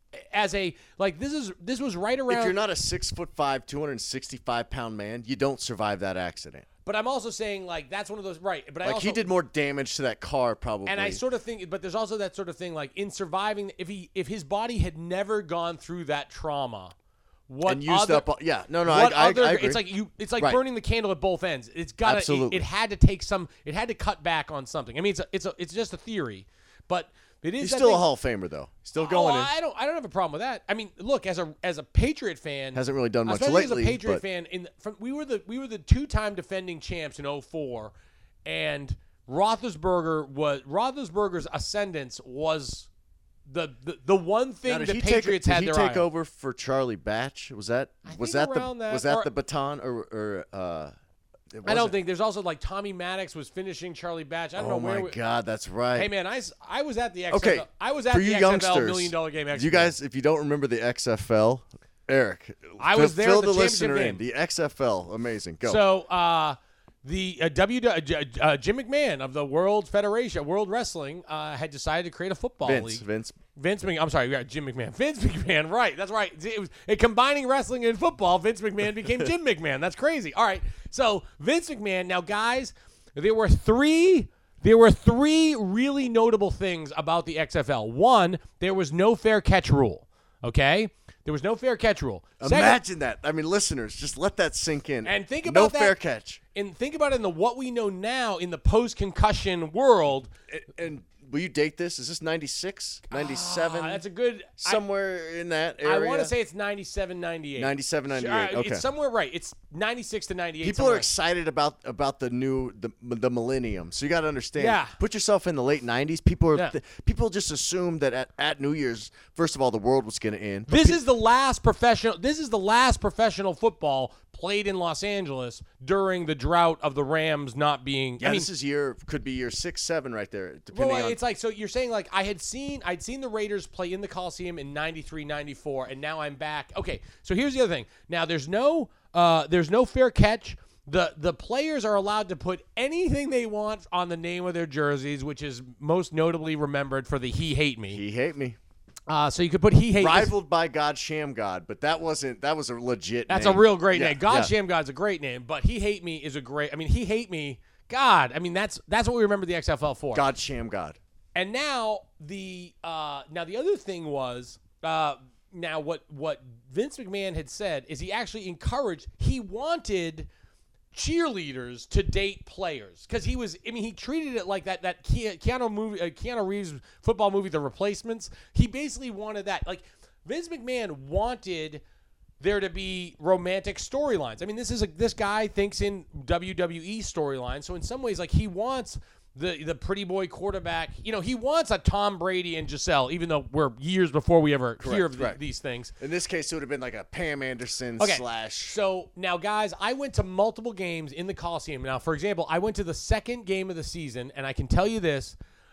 [SPEAKER 3] as a like this is this was right around.
[SPEAKER 2] If you're not a six foot five, two hundred sixty-five pound man, you don't survive that accident.
[SPEAKER 3] But I'm also saying like that's one of those right. But I
[SPEAKER 2] Like
[SPEAKER 3] also,
[SPEAKER 2] he did more damage to that car probably.
[SPEAKER 3] and I sort of think, but there's also that sort of thing like in surviving, if he if his body had never gone through that trauma, what
[SPEAKER 2] and used
[SPEAKER 3] other,
[SPEAKER 2] up. all- Yeah, no, no, I,
[SPEAKER 3] what
[SPEAKER 2] I,
[SPEAKER 3] other,
[SPEAKER 2] I agree.
[SPEAKER 3] it's like you it's like
[SPEAKER 2] Right.
[SPEAKER 3] burning the candle at both ends. It's got to it,
[SPEAKER 2] Absolutely.
[SPEAKER 3] it had to take some it had to cut back on something. I mean it's a, it's a, it's just a theory, but it is
[SPEAKER 2] He's
[SPEAKER 3] that
[SPEAKER 2] still
[SPEAKER 3] thing-
[SPEAKER 2] a Hall of Famer though. Still
[SPEAKER 3] Oh,
[SPEAKER 2] going in.
[SPEAKER 3] I don't I don't have a problem with that. I mean, look, as a as a Patriot fan,
[SPEAKER 2] Hasn't really done much
[SPEAKER 3] especially
[SPEAKER 2] lately,
[SPEAKER 3] as a Patriot
[SPEAKER 2] but-
[SPEAKER 3] fan, in from, we were the we were the two-time defending champs in oh four, and Roethlisberger was Roethlisberger's ascendance was the the, the one thing
[SPEAKER 2] Now, did
[SPEAKER 3] the
[SPEAKER 2] he
[SPEAKER 3] Patriots
[SPEAKER 2] take,
[SPEAKER 3] had
[SPEAKER 2] did he
[SPEAKER 3] their
[SPEAKER 2] take
[SPEAKER 3] eye on.
[SPEAKER 2] over for Charlie Batch? Was that
[SPEAKER 3] I
[SPEAKER 2] was
[SPEAKER 3] think
[SPEAKER 2] that the
[SPEAKER 3] around that,
[SPEAKER 2] was that
[SPEAKER 3] or-
[SPEAKER 2] the baton or or uh? it
[SPEAKER 3] I don't
[SPEAKER 2] wasn't-
[SPEAKER 3] think there's also like Tommy Maddox was finishing Charlie Batch. I don't
[SPEAKER 2] Oh
[SPEAKER 3] know where.
[SPEAKER 2] my
[SPEAKER 3] we,
[SPEAKER 2] God, that's right.
[SPEAKER 3] Hey man, I, s- I was at the X F L.
[SPEAKER 2] Okay,
[SPEAKER 3] I was at
[SPEAKER 2] for
[SPEAKER 3] the
[SPEAKER 2] you
[SPEAKER 3] X F L
[SPEAKER 2] youngsters,
[SPEAKER 3] million dollar game. X
[SPEAKER 2] you guys, if you don't remember the X F L, Eric,
[SPEAKER 3] I
[SPEAKER 2] fill-
[SPEAKER 3] was there
[SPEAKER 2] Fill
[SPEAKER 3] at the
[SPEAKER 2] the
[SPEAKER 3] championship
[SPEAKER 2] listener
[SPEAKER 3] game.
[SPEAKER 2] in. The X F L, amazing. Go.
[SPEAKER 3] So, uh, the uh, W uh, J- uh, Jim McMahon of the World Federation, World Wrestling, uh, had decided to create a football
[SPEAKER 2] Vince,
[SPEAKER 3] league.
[SPEAKER 2] Vince,
[SPEAKER 3] Vince McMahon. I'm sorry, yeah, Jim McMahon. Vince McMahon. Right. That's right. It was it, combining wrestling and football. Vince McMahon became Jim McMahon. That's crazy. All right. So Vince McMahon. Now, guys, there were three. There were three really notable things about the X F L. One, there was no fair catch rule. Okay. There was no fair catch rule. Second-
[SPEAKER 2] imagine that. I mean, listeners, just let that sink in.
[SPEAKER 3] And think
[SPEAKER 2] no
[SPEAKER 3] about that.
[SPEAKER 2] fair catch.
[SPEAKER 3] And think about it in the what we know now in the post-concussion world.
[SPEAKER 2] And, and will you date this? Is this ninety-six, ninety-seven?
[SPEAKER 3] Ah, that's a good. I-
[SPEAKER 2] somewhere in that
[SPEAKER 3] I,
[SPEAKER 2] area.
[SPEAKER 3] want to say it's ninety-seven, ninety-eight.
[SPEAKER 2] ninety-seven, ninety-eight,
[SPEAKER 3] Sure,
[SPEAKER 2] okay.
[SPEAKER 3] It's somewhere right. It's ninety-six to ninety-eight.
[SPEAKER 2] People
[SPEAKER 3] somewhere.
[SPEAKER 2] are excited about about the new the the millennium. So you got to understand.
[SPEAKER 3] Yeah.
[SPEAKER 2] Put yourself in the late nineties. People are
[SPEAKER 3] Yeah.
[SPEAKER 2] th- people just assumed that at, at New Year's, first of all, the world was going to end. But
[SPEAKER 3] This
[SPEAKER 2] pe-
[SPEAKER 3] is the last professional. This is the last professional football played in Los Angeles during the drought of the Rams not being.
[SPEAKER 2] yeah,
[SPEAKER 3] I mean,
[SPEAKER 2] this is year could be year six, seven right there, depending
[SPEAKER 3] well,
[SPEAKER 2] on.
[SPEAKER 3] it's like so you're saying like I had seen I'd seen the Raiders play in the Coliseum in ninety-three, ninety-four, and now I'm back. Okay, so here's the other thing. Now there's no uh, there's no fair catch. The the players are allowed to put anything they want on the name of their jerseys, which is most notably remembered for the "He Hate Me."
[SPEAKER 2] he hate me.
[SPEAKER 3] Uh, so you could put "He Hate Me."
[SPEAKER 2] Rivaled by God Sham God, but that wasn't. That was a legit.
[SPEAKER 3] That's
[SPEAKER 2] name.
[SPEAKER 3] a real great
[SPEAKER 2] Yeah,
[SPEAKER 3] name. God
[SPEAKER 2] yeah.
[SPEAKER 3] Sham God's a great name, but "He Hate Me" is a great. I mean, "He Hate Me." God, I mean that's that's what we remember the X F L for.
[SPEAKER 2] God Sham God.
[SPEAKER 3] And now the uh, now the other thing was uh, now what what Vince McMahon had said is he actually encouraged he wanted cheerleaders to date players because he was I mean he treated it like that that Ke- Keanu movie uh, Keanu Reeves football movie The Replacements. He basically wanted that like Vince McMahon wanted there to be romantic storylines. I mean this is a this guy thinks in W W E storylines, so in some ways like he wants the the pretty boy quarterback. You know, he wants a Tom Brady and Giselle, even though we're years before we ever hear of the,
[SPEAKER 2] correct.
[SPEAKER 3] these things.
[SPEAKER 2] In this case, it would have been like a Pam Anderson
[SPEAKER 3] Okay.
[SPEAKER 2] slash.
[SPEAKER 3] So now, guys, I went to multiple games in the Coliseum. Now, for example, I went to the second game of the season, and I can tell you this: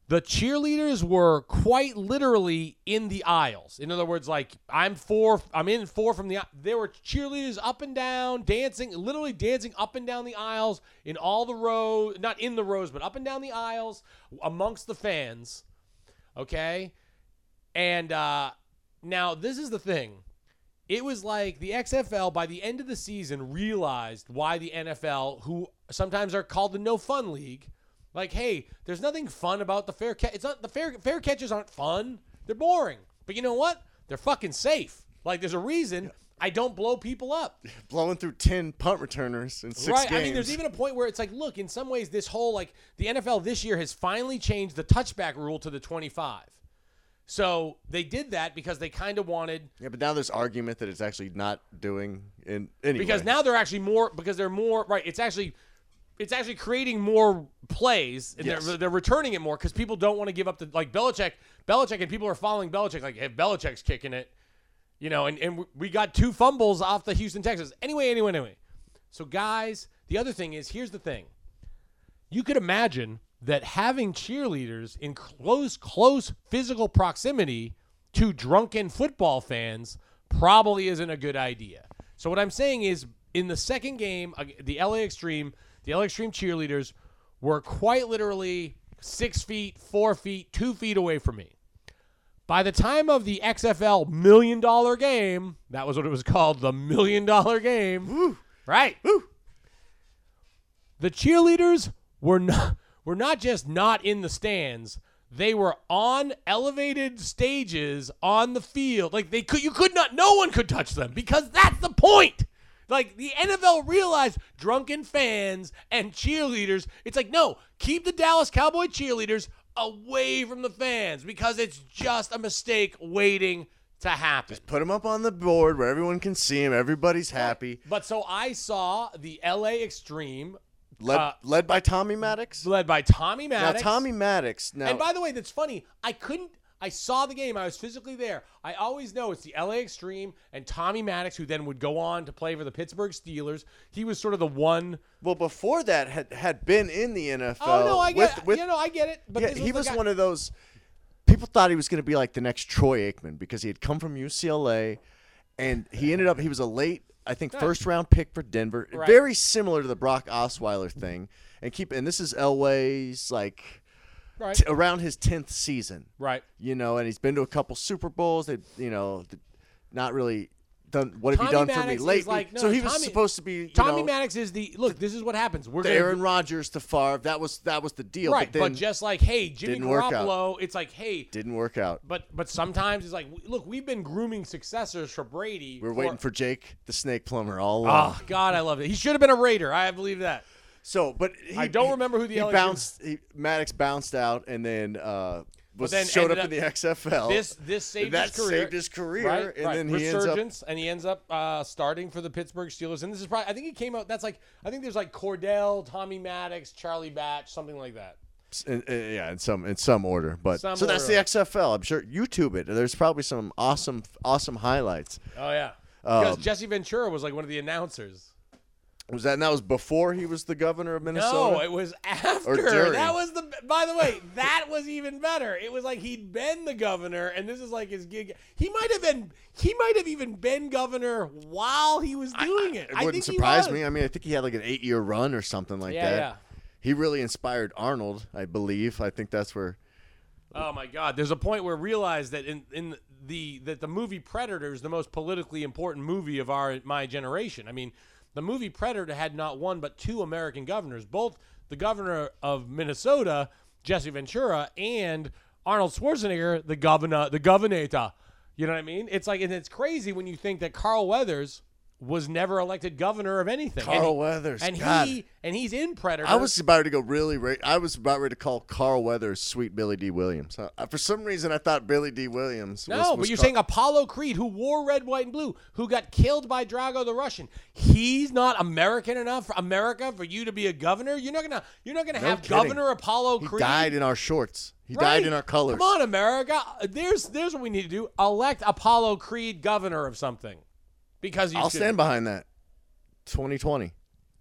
[SPEAKER 3] the cheerleaders were quite literally in the aisles. In other words, like I'm four, I'm in four from the. There were cheerleaders up and down, dancing, literally dancing up and down the aisles in all the rows, not in the rows, but up and down the aisles amongst the fans. Okay, and uh, now this is the thing. It was like the X F L by the end of the season realized why the N F L, who sometimes are called the no fun league. Like, hey, there's nothing fun about the fair catch. It's not the fair fair catches aren't fun. They're boring. But you know what? They're fucking safe. Like, there's a reason I don't blow people up.
[SPEAKER 2] Blowing through ten punt returners in six
[SPEAKER 3] right.
[SPEAKER 2] games.
[SPEAKER 3] I mean, there's even a point where it's like, look, in some ways, this whole like the N F L this year has finally changed the touchback rule to the twenty-five. So they did that because they kind of wanted.
[SPEAKER 2] Yeah, but now there's argument that it's actually not doing in anyway.
[SPEAKER 3] Because now they're actually more because they're more right. It's actually. It's actually creating more plays, and
[SPEAKER 2] yes.
[SPEAKER 3] they're, they're returning it more because people don't want to give up the like Belichick. Belichick and people are following Belichick. Like if Belichick's kicking it, you know, and, and we got two fumbles off the Houston Texans. Anyway, anyway, anyway. So guys, the other thing is here's the thing. You could imagine that having cheerleaders in close, close physical proximity to drunken football fans probably isn't a good idea. So what I'm saying is, in the second game, the L A Extreme. The L A Extreme cheerleaders were quite literally six feet, four feet, two feet away from me. By the time of the X F L million dollar game, that was what it was called, the million dollar game.
[SPEAKER 2] Woo.
[SPEAKER 3] Right.
[SPEAKER 2] Woo.
[SPEAKER 3] The cheerleaders were not, were not just not in the stands. They were on elevated stages on the field. Like they could, you could not, no one could touch them because that's the point. Like, the N F L realized drunken fans and cheerleaders, it's like, no, keep the Dallas Cowboy cheerleaders away from the fans because it's just a mistake waiting to happen.
[SPEAKER 2] Just put them up on the board where everyone can see them. Everybody's happy.
[SPEAKER 3] But so I saw the L A Extreme.
[SPEAKER 2] Led,
[SPEAKER 3] uh,
[SPEAKER 2] led by Tommy Maddox?
[SPEAKER 3] Led by Tommy Maddox.
[SPEAKER 2] Now, Tommy Maddox. Now,
[SPEAKER 3] and by the way, that's funny. I couldn't. I saw the game. I was physically there. I always know it's the L A Extreme and Tommy Maddox, who then would go on to play for the Pittsburgh Steelers. He was sort of the one.
[SPEAKER 2] Well, before that, had had been in the N F L.
[SPEAKER 3] Oh no, I get.
[SPEAKER 2] With, with,
[SPEAKER 3] you know, I get it. But
[SPEAKER 2] yeah,
[SPEAKER 3] this
[SPEAKER 2] he
[SPEAKER 3] was,
[SPEAKER 2] was
[SPEAKER 3] the guy-
[SPEAKER 2] one of those. People thought he was going to be like the next Troy Aikman because he had come from U C L A, and he ended up. He was a late, I think,
[SPEAKER 3] Right.
[SPEAKER 2] first round pick for Denver.
[SPEAKER 3] Right.
[SPEAKER 2] Very similar to the Brock Osweiler thing, and keep. And this is Elway's like.
[SPEAKER 3] Right.
[SPEAKER 2] T- around his tenth season,
[SPEAKER 3] Right.
[SPEAKER 2] you know, and he's been to a couple Super Bowls. They, you know, not really done. What have
[SPEAKER 3] Tommy
[SPEAKER 2] you done for
[SPEAKER 3] Maddox
[SPEAKER 2] me
[SPEAKER 3] is
[SPEAKER 2] lately?
[SPEAKER 3] like- no,
[SPEAKER 2] so he
[SPEAKER 3] Tommy-
[SPEAKER 2] was supposed to be. You
[SPEAKER 3] Tommy
[SPEAKER 2] know,
[SPEAKER 3] Maddox is the look. This is what happens. We're
[SPEAKER 2] the
[SPEAKER 3] gonna,
[SPEAKER 2] Aaron Rodgers to Favre. That was that was the deal.
[SPEAKER 3] right,
[SPEAKER 2] but, then
[SPEAKER 3] just like hey, Jimmy
[SPEAKER 2] didn't work out.
[SPEAKER 3] Garoppolo. It's like hey,
[SPEAKER 2] didn't work out.
[SPEAKER 3] but but sometimes it's like look, we've been grooming successors for Brady.
[SPEAKER 2] We're
[SPEAKER 3] for,
[SPEAKER 2] waiting for Jake the Snake Plumber all along.
[SPEAKER 3] Oh God, I love it. He should have been a Raider. I believe that.
[SPEAKER 2] So, but he,
[SPEAKER 3] I don't
[SPEAKER 2] he-
[SPEAKER 3] remember who the
[SPEAKER 2] he
[SPEAKER 3] L A
[SPEAKER 2] bounced. He, Maddox bounced out and then uh, was
[SPEAKER 3] then
[SPEAKER 2] showed up,
[SPEAKER 3] ended
[SPEAKER 2] in the
[SPEAKER 3] up-
[SPEAKER 2] X F L.
[SPEAKER 3] This this saved
[SPEAKER 2] that
[SPEAKER 3] his career.
[SPEAKER 2] saved his career,
[SPEAKER 3] right,
[SPEAKER 2] and
[SPEAKER 3] right.
[SPEAKER 2] then he ends up.
[SPEAKER 3] resurgence, and he ends up uh, starting for the Pittsburgh Steelers. And this is probably I think he came out. That's like I think there's like Cordell, Tommy Maddox, Charlie Batch, something like that.
[SPEAKER 2] In, in- yeah, in some in some order, but
[SPEAKER 3] Some
[SPEAKER 2] so that's
[SPEAKER 3] order.
[SPEAKER 2] the X F L. I'm sure YouTube it. There's probably some awesome awesome highlights.
[SPEAKER 3] Oh yeah, because
[SPEAKER 2] Um,
[SPEAKER 3] Jesse Ventura was like one of the announcers.
[SPEAKER 2] Was that and that was before he was the governor of Minnesota?
[SPEAKER 3] No, it was after.
[SPEAKER 2] Or during.
[SPEAKER 3] That was the. By the way, that was even better. It was like he'd been the governor, and this is like his gig. He might have been. He might have even been governor while he was doing it.
[SPEAKER 2] It
[SPEAKER 3] I
[SPEAKER 2] wouldn't
[SPEAKER 3] think
[SPEAKER 2] surprise
[SPEAKER 3] he was.
[SPEAKER 2] me. I mean, I think he had like an eight-year run or something like
[SPEAKER 3] Yeah,
[SPEAKER 2] that.
[SPEAKER 3] yeah.
[SPEAKER 2] He really inspired Arnold, I believe. I think that's where.
[SPEAKER 3] Oh my God! There's a point where I realized that in in the that the movie Predator is the most politically important movie of our my generation. I mean, the movie Predator had not one but two American governors, both the governor of Minnesota, Jesse Ventura, and Arnold Schwarzenegger, the governor, the governator. You know what I mean? It's like, and it's crazy when you think that Carl Weathers was never elected governor of anything.
[SPEAKER 2] Carl
[SPEAKER 3] and he,
[SPEAKER 2] Weathers,
[SPEAKER 3] and
[SPEAKER 2] God.
[SPEAKER 3] he and he's in Predator.
[SPEAKER 2] I was about to go really. Ra- I was about ready to call Carl Weathers Sweet Billy D. Williams. Uh, for some reason, I thought Billy D. Williams.
[SPEAKER 3] No,
[SPEAKER 2] was, was
[SPEAKER 3] but you're
[SPEAKER 2] Car-
[SPEAKER 3] saying Apollo Creed, who wore red, white, and blue, who got killed by Drago the Russian. He's not American enough for America for you to be a governor. You're not gonna. You're not gonna
[SPEAKER 2] No
[SPEAKER 3] have
[SPEAKER 2] kidding.
[SPEAKER 3] Governor Apollo
[SPEAKER 2] He
[SPEAKER 3] Creed.
[SPEAKER 2] died in our shorts. He
[SPEAKER 3] Right?
[SPEAKER 2] died in our colors.
[SPEAKER 3] Come on, America. There's there's what we need to do. Elect Apollo Creed governor of something, because you
[SPEAKER 2] I'll
[SPEAKER 3] should.
[SPEAKER 2] stand behind that. twenty twenty.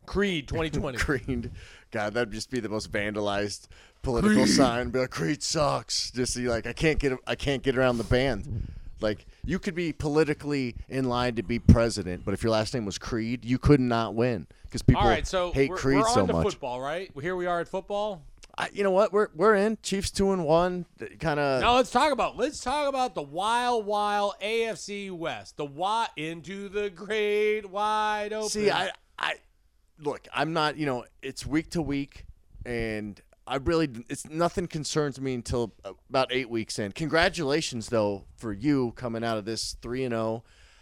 [SPEAKER 3] Creed twenty twenty.
[SPEAKER 2] Creed. God, that'd just be the most vandalized political Creed. sign. Be like, Creed sucks. Just see, like, I can't get, I can't get around the band. Like, you could be politically in line to be president, but if your last name was Creed, you could not win because people
[SPEAKER 3] All right, so
[SPEAKER 2] hate
[SPEAKER 3] we're,
[SPEAKER 2] Creed
[SPEAKER 3] we're
[SPEAKER 2] so
[SPEAKER 3] on to
[SPEAKER 2] much.
[SPEAKER 3] Football, right? Here we are at football.
[SPEAKER 2] I, you know what? We're we're in. Chiefs two and one. Kind of.
[SPEAKER 3] Now let's talk about let's talk about the wild, wild A F C West. The wide into the great wide open.
[SPEAKER 2] See, I, I look. I'm not. You know, it's week to week, and I really. It's nothing concerns me until about eight weeks in. Congratulations, though, for you coming out of this three and zero.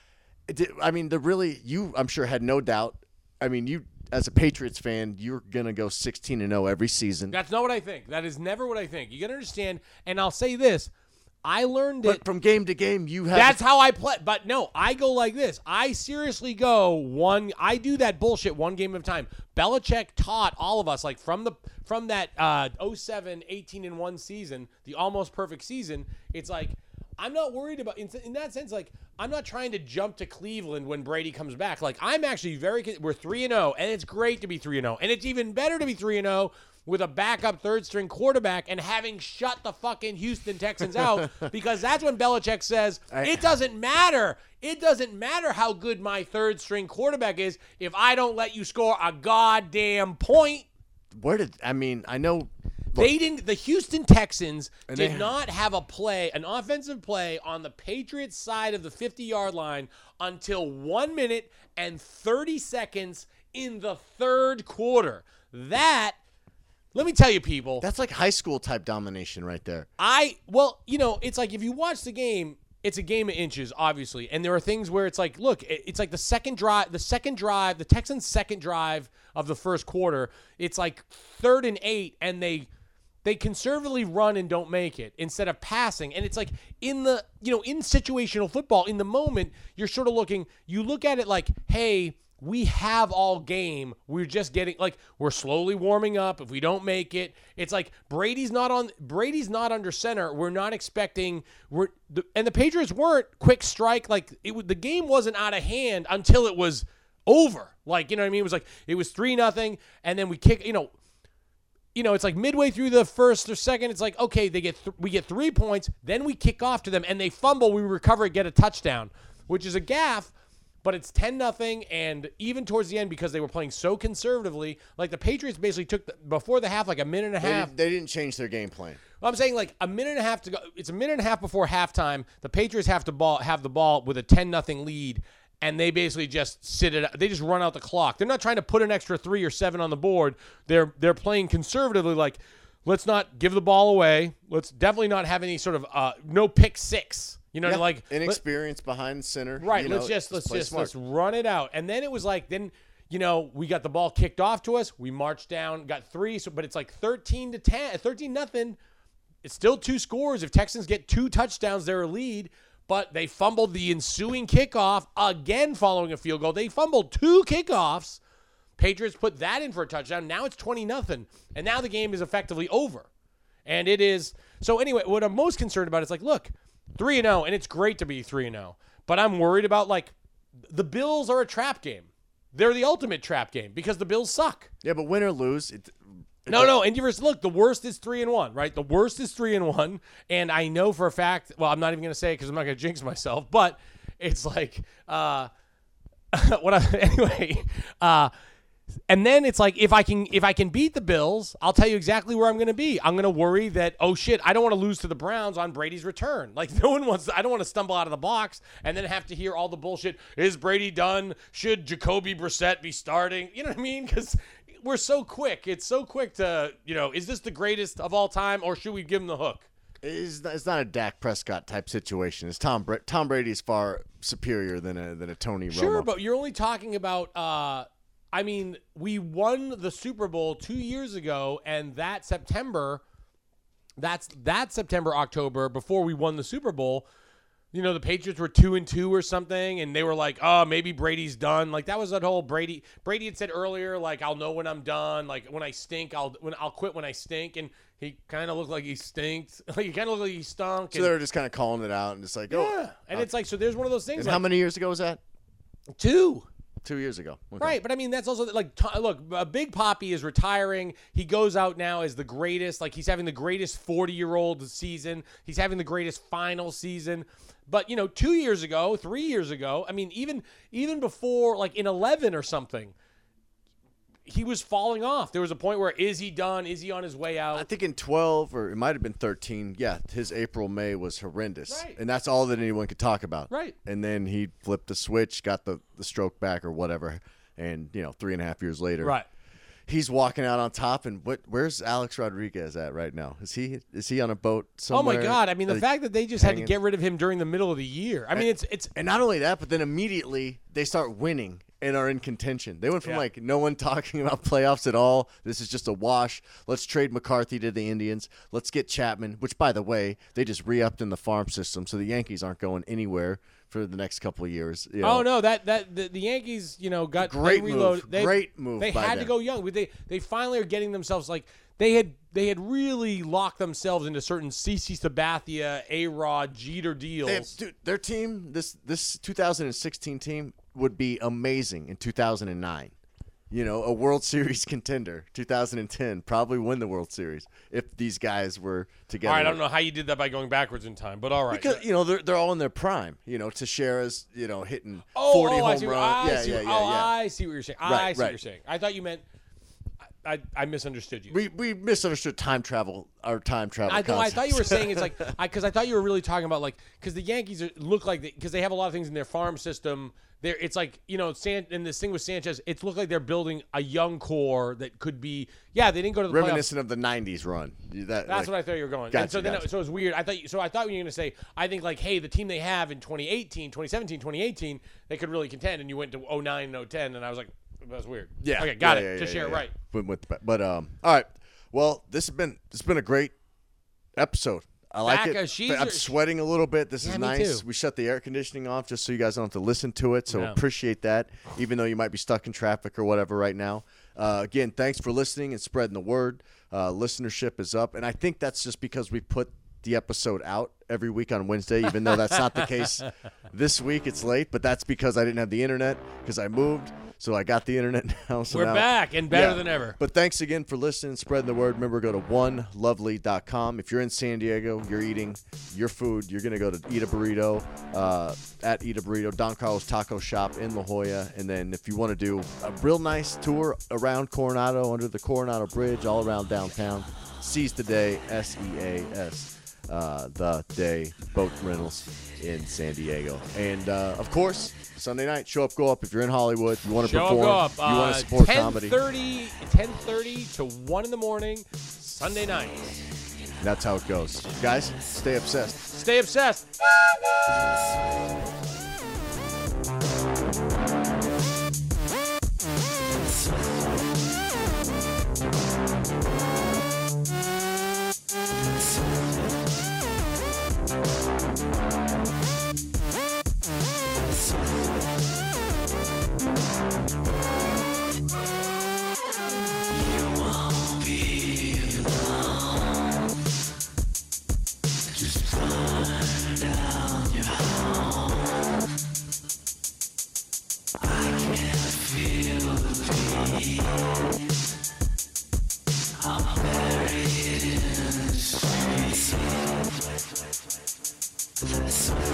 [SPEAKER 2] I mean, the really you. I'm sure had no doubt. I mean, you. As a Patriots fan, you're going to go sixteen and oh every season.
[SPEAKER 3] That's not what I think. That is never what I think. You got to understand, and I'll say this. I learned
[SPEAKER 2] but
[SPEAKER 3] it.
[SPEAKER 2] But from game to game, you have.
[SPEAKER 3] That's how I play. But no, I go like this. I seriously go one. I do that bullshit one game at a time. Belichick taught all of us, like from the from that uh, oh seven, eighteen and one season, the almost perfect season, it's like, I'm not worried about, in, in that sense, like, I'm not trying to jump to Cleveland when Brady comes back. Like, I'm actually very, we're three and oh, and it's great to be three and oh. And it's even better to be three and oh with a backup third-string quarterback and having shut the fucking Houston Texans out, because that's when Belichick says, it doesn't matter. It doesn't matter how good my third-string quarterback is if I don't let you score a goddamn point.
[SPEAKER 2] Where did, I mean, I know.
[SPEAKER 3] Look, they didn't. The Houston Texans
[SPEAKER 2] And
[SPEAKER 3] did
[SPEAKER 2] they-
[SPEAKER 3] not have a play, an offensive play on the Patriots side of the fifty-yard line until one minute and thirty seconds in the third quarter. That, let me tell you, people.
[SPEAKER 2] That's like high school type domination right there.
[SPEAKER 3] I well, you know, it's like if you watch the game, it's a game of inches, obviously, and there are things where it's like, look, it- it's like the second drive, the second drive, the Texans' second drive of the first quarter. It's like third and eight, and they. They conservatively run and don't make it instead of passing. And it's like in the, you know, in situational football, in the moment, you're sort of looking, you look at it like, hey, we have all game. We're just getting, like, we're slowly warming up. If we don't make it, it's like Brady's not on, Brady's not under center. We're not expecting, we're, the, and the Patriots weren't quick strike. Like, it would, the game wasn't out of hand until it was over. Like, you know what I mean? It was like, it was three nothing, and then we kick, you know, You know, it's like midway through the first or second, it's like, okay, they get th- we get three points, then we kick off to them, and they fumble, we recover, get a touchdown, which is a gaffe, but it's ten nothing, and even towards the end, because they were playing so conservatively, like the Patriots basically took, the, before the half, like a minute and a
[SPEAKER 2] They,
[SPEAKER 3] half.
[SPEAKER 2] didn't- they didn't change their game plan.
[SPEAKER 3] Well, I'm saying like a minute and a half to go. It's a minute and a half before halftime. The Patriots have to ball have the ball with a ten nothing lead, and they basically just sit it. They just run out the clock. They're not trying to put an extra three or seven on the board. They're they're playing conservatively. Like, let's not give the ball away. Let's definitely not have any sort of uh, no pick six. You know,
[SPEAKER 2] Yeah,
[SPEAKER 3] like
[SPEAKER 2] inexperience behind center.
[SPEAKER 3] Right.
[SPEAKER 2] you
[SPEAKER 3] Let's
[SPEAKER 2] know,
[SPEAKER 3] just let's
[SPEAKER 2] play
[SPEAKER 3] just
[SPEAKER 2] smart.
[SPEAKER 3] let's run it out. And then it was like then you know we got the ball kicked off to us. We marched down, got three. So, but it's like thirteen to ten, thirteen nothing. It's still two scores. If Texans get two touchdowns, they're a lead. But they fumbled the ensuing kickoff again following a field goal. They fumbled two kickoffs. Patriots put that in for a touchdown. Now it's twenty nothing. And now the game is effectively over. And it is. So anyway, what I'm most concerned about is like, look, three and oh, and it's great to be three and oh. But I'm worried about, like, the Bills are a trap game. They're the ultimate trap game because the Bills suck.
[SPEAKER 2] Yeah, but win or lose, it,
[SPEAKER 3] No, no, and you first look. The worst is three and one, right? The worst is three and one, and I know for a fact. Well, I'm not even going to say it because I'm not going to jinx myself. But it's like, uh, what? I, anyway, uh, and then it's like if I can, if I can beat the Bills, I'll tell you exactly where I'm going to be. I'm going to worry that oh shit, I don't want to lose to the Browns on Brady's return. Like no one wants. I don't want to stumble out of the box and then have to hear all the bullshit. Is Brady done? Should Jacoby Brissett be starting? You know what I mean? Because we're so quick. It's so quick to, you know, is this the greatest of all time or should we give him the hook?
[SPEAKER 2] It's not, it's not a Dak Prescott type situation. It's Tom Bra- Tom Brady is far superior than a than a Tony Romo.
[SPEAKER 3] Sure, but you're only talking about, uh, I mean, we won the Super Bowl two years ago, and that September, that's that September, October, before we won the Super Bowl, you know, the Patriots were two and two or something, and they were like, oh, maybe Brady's done. Like that was that whole Brady. Brady had said earlier, like, I'll know when I'm done. Like when I stink, I'll when I'll quit when I stink. And he kind of looked like he stinked. Like he kind of looked like he stunk.
[SPEAKER 2] So
[SPEAKER 3] and,
[SPEAKER 2] they were just kind of calling it out and just like, oh,
[SPEAKER 3] yeah. And it's like, so there's one of those things.
[SPEAKER 2] and
[SPEAKER 3] Like,
[SPEAKER 2] how many years ago was that?
[SPEAKER 3] two.
[SPEAKER 2] two years ago. Okay.
[SPEAKER 3] Right, but I mean that's also like t- look, uh, Big Papi is retiring. He goes out now as the greatest. Like he's having the greatest forty-year-old season. He's having the greatest final season. But you know, two years ago, three years ago, I mean, even even before like in eleven or something, he was falling off. There was a point where is he done? Is he on his way out?
[SPEAKER 2] I think in twelve or it might have been thirteen. Yeah, his April May was horrendous,
[SPEAKER 3] Right.
[SPEAKER 2] and that's all that anyone could talk about.
[SPEAKER 3] Right.
[SPEAKER 2] And then he flipped the switch, got the, the stroke back or whatever, and you know, three and a half years later,
[SPEAKER 3] Right.
[SPEAKER 2] he's walking out on top. And what? Where's Alex Rodriguez at right now? Is he is he on a boat
[SPEAKER 3] Oh
[SPEAKER 2] somewhere?
[SPEAKER 3] my God! I mean, the
[SPEAKER 2] Like,
[SPEAKER 3] fact that they just had to
[SPEAKER 2] hanging?
[SPEAKER 3] get rid of him during the middle of the year. I mean, it's it's
[SPEAKER 2] And not only that, but then immediately they start winning and are in contention. They went from
[SPEAKER 3] Yeah.
[SPEAKER 2] like no one talking about playoffs at all. This is just a wash. Let's trade McCarthy to the Indians. Let's get Chapman, which, by the way, they just re-upped in the farm system, so the Yankees aren't going anywhere for the next couple of years. You know.
[SPEAKER 3] Oh no, that that the, the Yankees, you know, got
[SPEAKER 2] Great
[SPEAKER 3] they reloaded.
[SPEAKER 2] move.
[SPEAKER 3] They,
[SPEAKER 2] Great move
[SPEAKER 3] They
[SPEAKER 2] by
[SPEAKER 3] had to
[SPEAKER 2] them.
[SPEAKER 3] go young. They they finally are getting themselves like they had they had really locked themselves into certain CeCe Sabathia, A-Rod, Jeter deals.
[SPEAKER 2] They have- dude, their team, this this two thousand sixteen team, would be amazing in two thousand nine. You know, a World Series contender, two thousand ten, probably win the World Series if these guys were together.
[SPEAKER 3] all right, I don't know how you did that by going backwards in time, but all right.
[SPEAKER 2] Because you know they're they're all in their prime. You know, Teixeira's you know hitting
[SPEAKER 3] oh,
[SPEAKER 2] forty
[SPEAKER 3] oh,
[SPEAKER 2] home
[SPEAKER 3] I see, what-
[SPEAKER 2] runs.
[SPEAKER 3] I
[SPEAKER 2] Yeah,
[SPEAKER 3] see,
[SPEAKER 2] yeah,
[SPEAKER 3] what-
[SPEAKER 2] yeah,
[SPEAKER 3] oh,
[SPEAKER 2] yeah.
[SPEAKER 3] I see what you're saying. I
[SPEAKER 2] Right,
[SPEAKER 3] see what
[SPEAKER 2] right.
[SPEAKER 3] you're saying. I thought you meant I, I, I misunderstood you.
[SPEAKER 2] We we misunderstood time travel. Our time travel.
[SPEAKER 3] I, th- I thought you were
[SPEAKER 2] concepts.
[SPEAKER 3] saying it's like because I, I thought you were really talking about like because the Yankees are, look like because they have a lot of things in their farm system. There, it's like you know, San, and this thing with Sanchez, it's looked like they're building a young core that could be. Yeah, they didn't go to the playoffs.
[SPEAKER 2] reminiscent of the nineties run. That,
[SPEAKER 3] That's
[SPEAKER 2] like,
[SPEAKER 3] what I thought you were going.
[SPEAKER 2] Gotcha,
[SPEAKER 3] and so then
[SPEAKER 2] gotcha.
[SPEAKER 3] it, so it was weird. I thought you, so I thought you were going to say I think like hey, the team they have in twenty eighteen, twenty seventeen, twenty eighteen, they could really contend and you went to oh nine and oh ten and I was like that's weird.
[SPEAKER 2] Yeah.
[SPEAKER 3] Okay, got
[SPEAKER 2] yeah,
[SPEAKER 3] it.
[SPEAKER 2] yeah,
[SPEAKER 3] Just
[SPEAKER 2] yeah,
[SPEAKER 3] share
[SPEAKER 2] yeah.
[SPEAKER 3] it right.
[SPEAKER 2] Went with the, but um. All right. Well, this has been this has been a great episode. I like
[SPEAKER 3] Back,
[SPEAKER 2] it.
[SPEAKER 3] uh, she's-
[SPEAKER 2] I'm sweating a little bit. This
[SPEAKER 3] Yeah,
[SPEAKER 2] is
[SPEAKER 3] me
[SPEAKER 2] nice.
[SPEAKER 3] too.
[SPEAKER 2] We shut the air conditioning off just so you guys don't have to listen to it. So
[SPEAKER 3] No.
[SPEAKER 2] appreciate that, even though you might be stuck in traffic or whatever right now. Uh, again, thanks for listening and spreading the word. Uh, listenership is up, and I think that's just because we put the episode out every week on Wednesday, even though that's not the case this week. It's late, but that's because I didn't have the internet because I moved. So I got the internet now. So
[SPEAKER 3] We're
[SPEAKER 2] now-
[SPEAKER 3] back and better
[SPEAKER 2] Yeah.
[SPEAKER 3] than ever.
[SPEAKER 2] But thanks again for listening, spreading the word. Remember, go to one lovely dot com. If you're in San Diego, you're eating your food, you're going to go to Eat a Burrito, uh, at Eat a Burrito, Don Carlos Taco Shop in La Jolla. And then if you want to do a real nice tour around Coronado, under the Coronado Bridge, all around downtown, seize the day, S E A S. Uh, the day boat rentals in San Diego. And, uh, of course, Sunday night, show up, go up. If you're in Hollywood, you want to
[SPEAKER 3] Show up,
[SPEAKER 2] perform,
[SPEAKER 3] go up.
[SPEAKER 2] you want
[SPEAKER 3] Uh,
[SPEAKER 2] to support
[SPEAKER 3] ten
[SPEAKER 2] comedy.
[SPEAKER 3] thirty, ten thirty to one in the morning, Sunday night.
[SPEAKER 2] That's how it goes. Guys, stay obsessed.
[SPEAKER 3] Stay obsessed.
[SPEAKER 7] Let's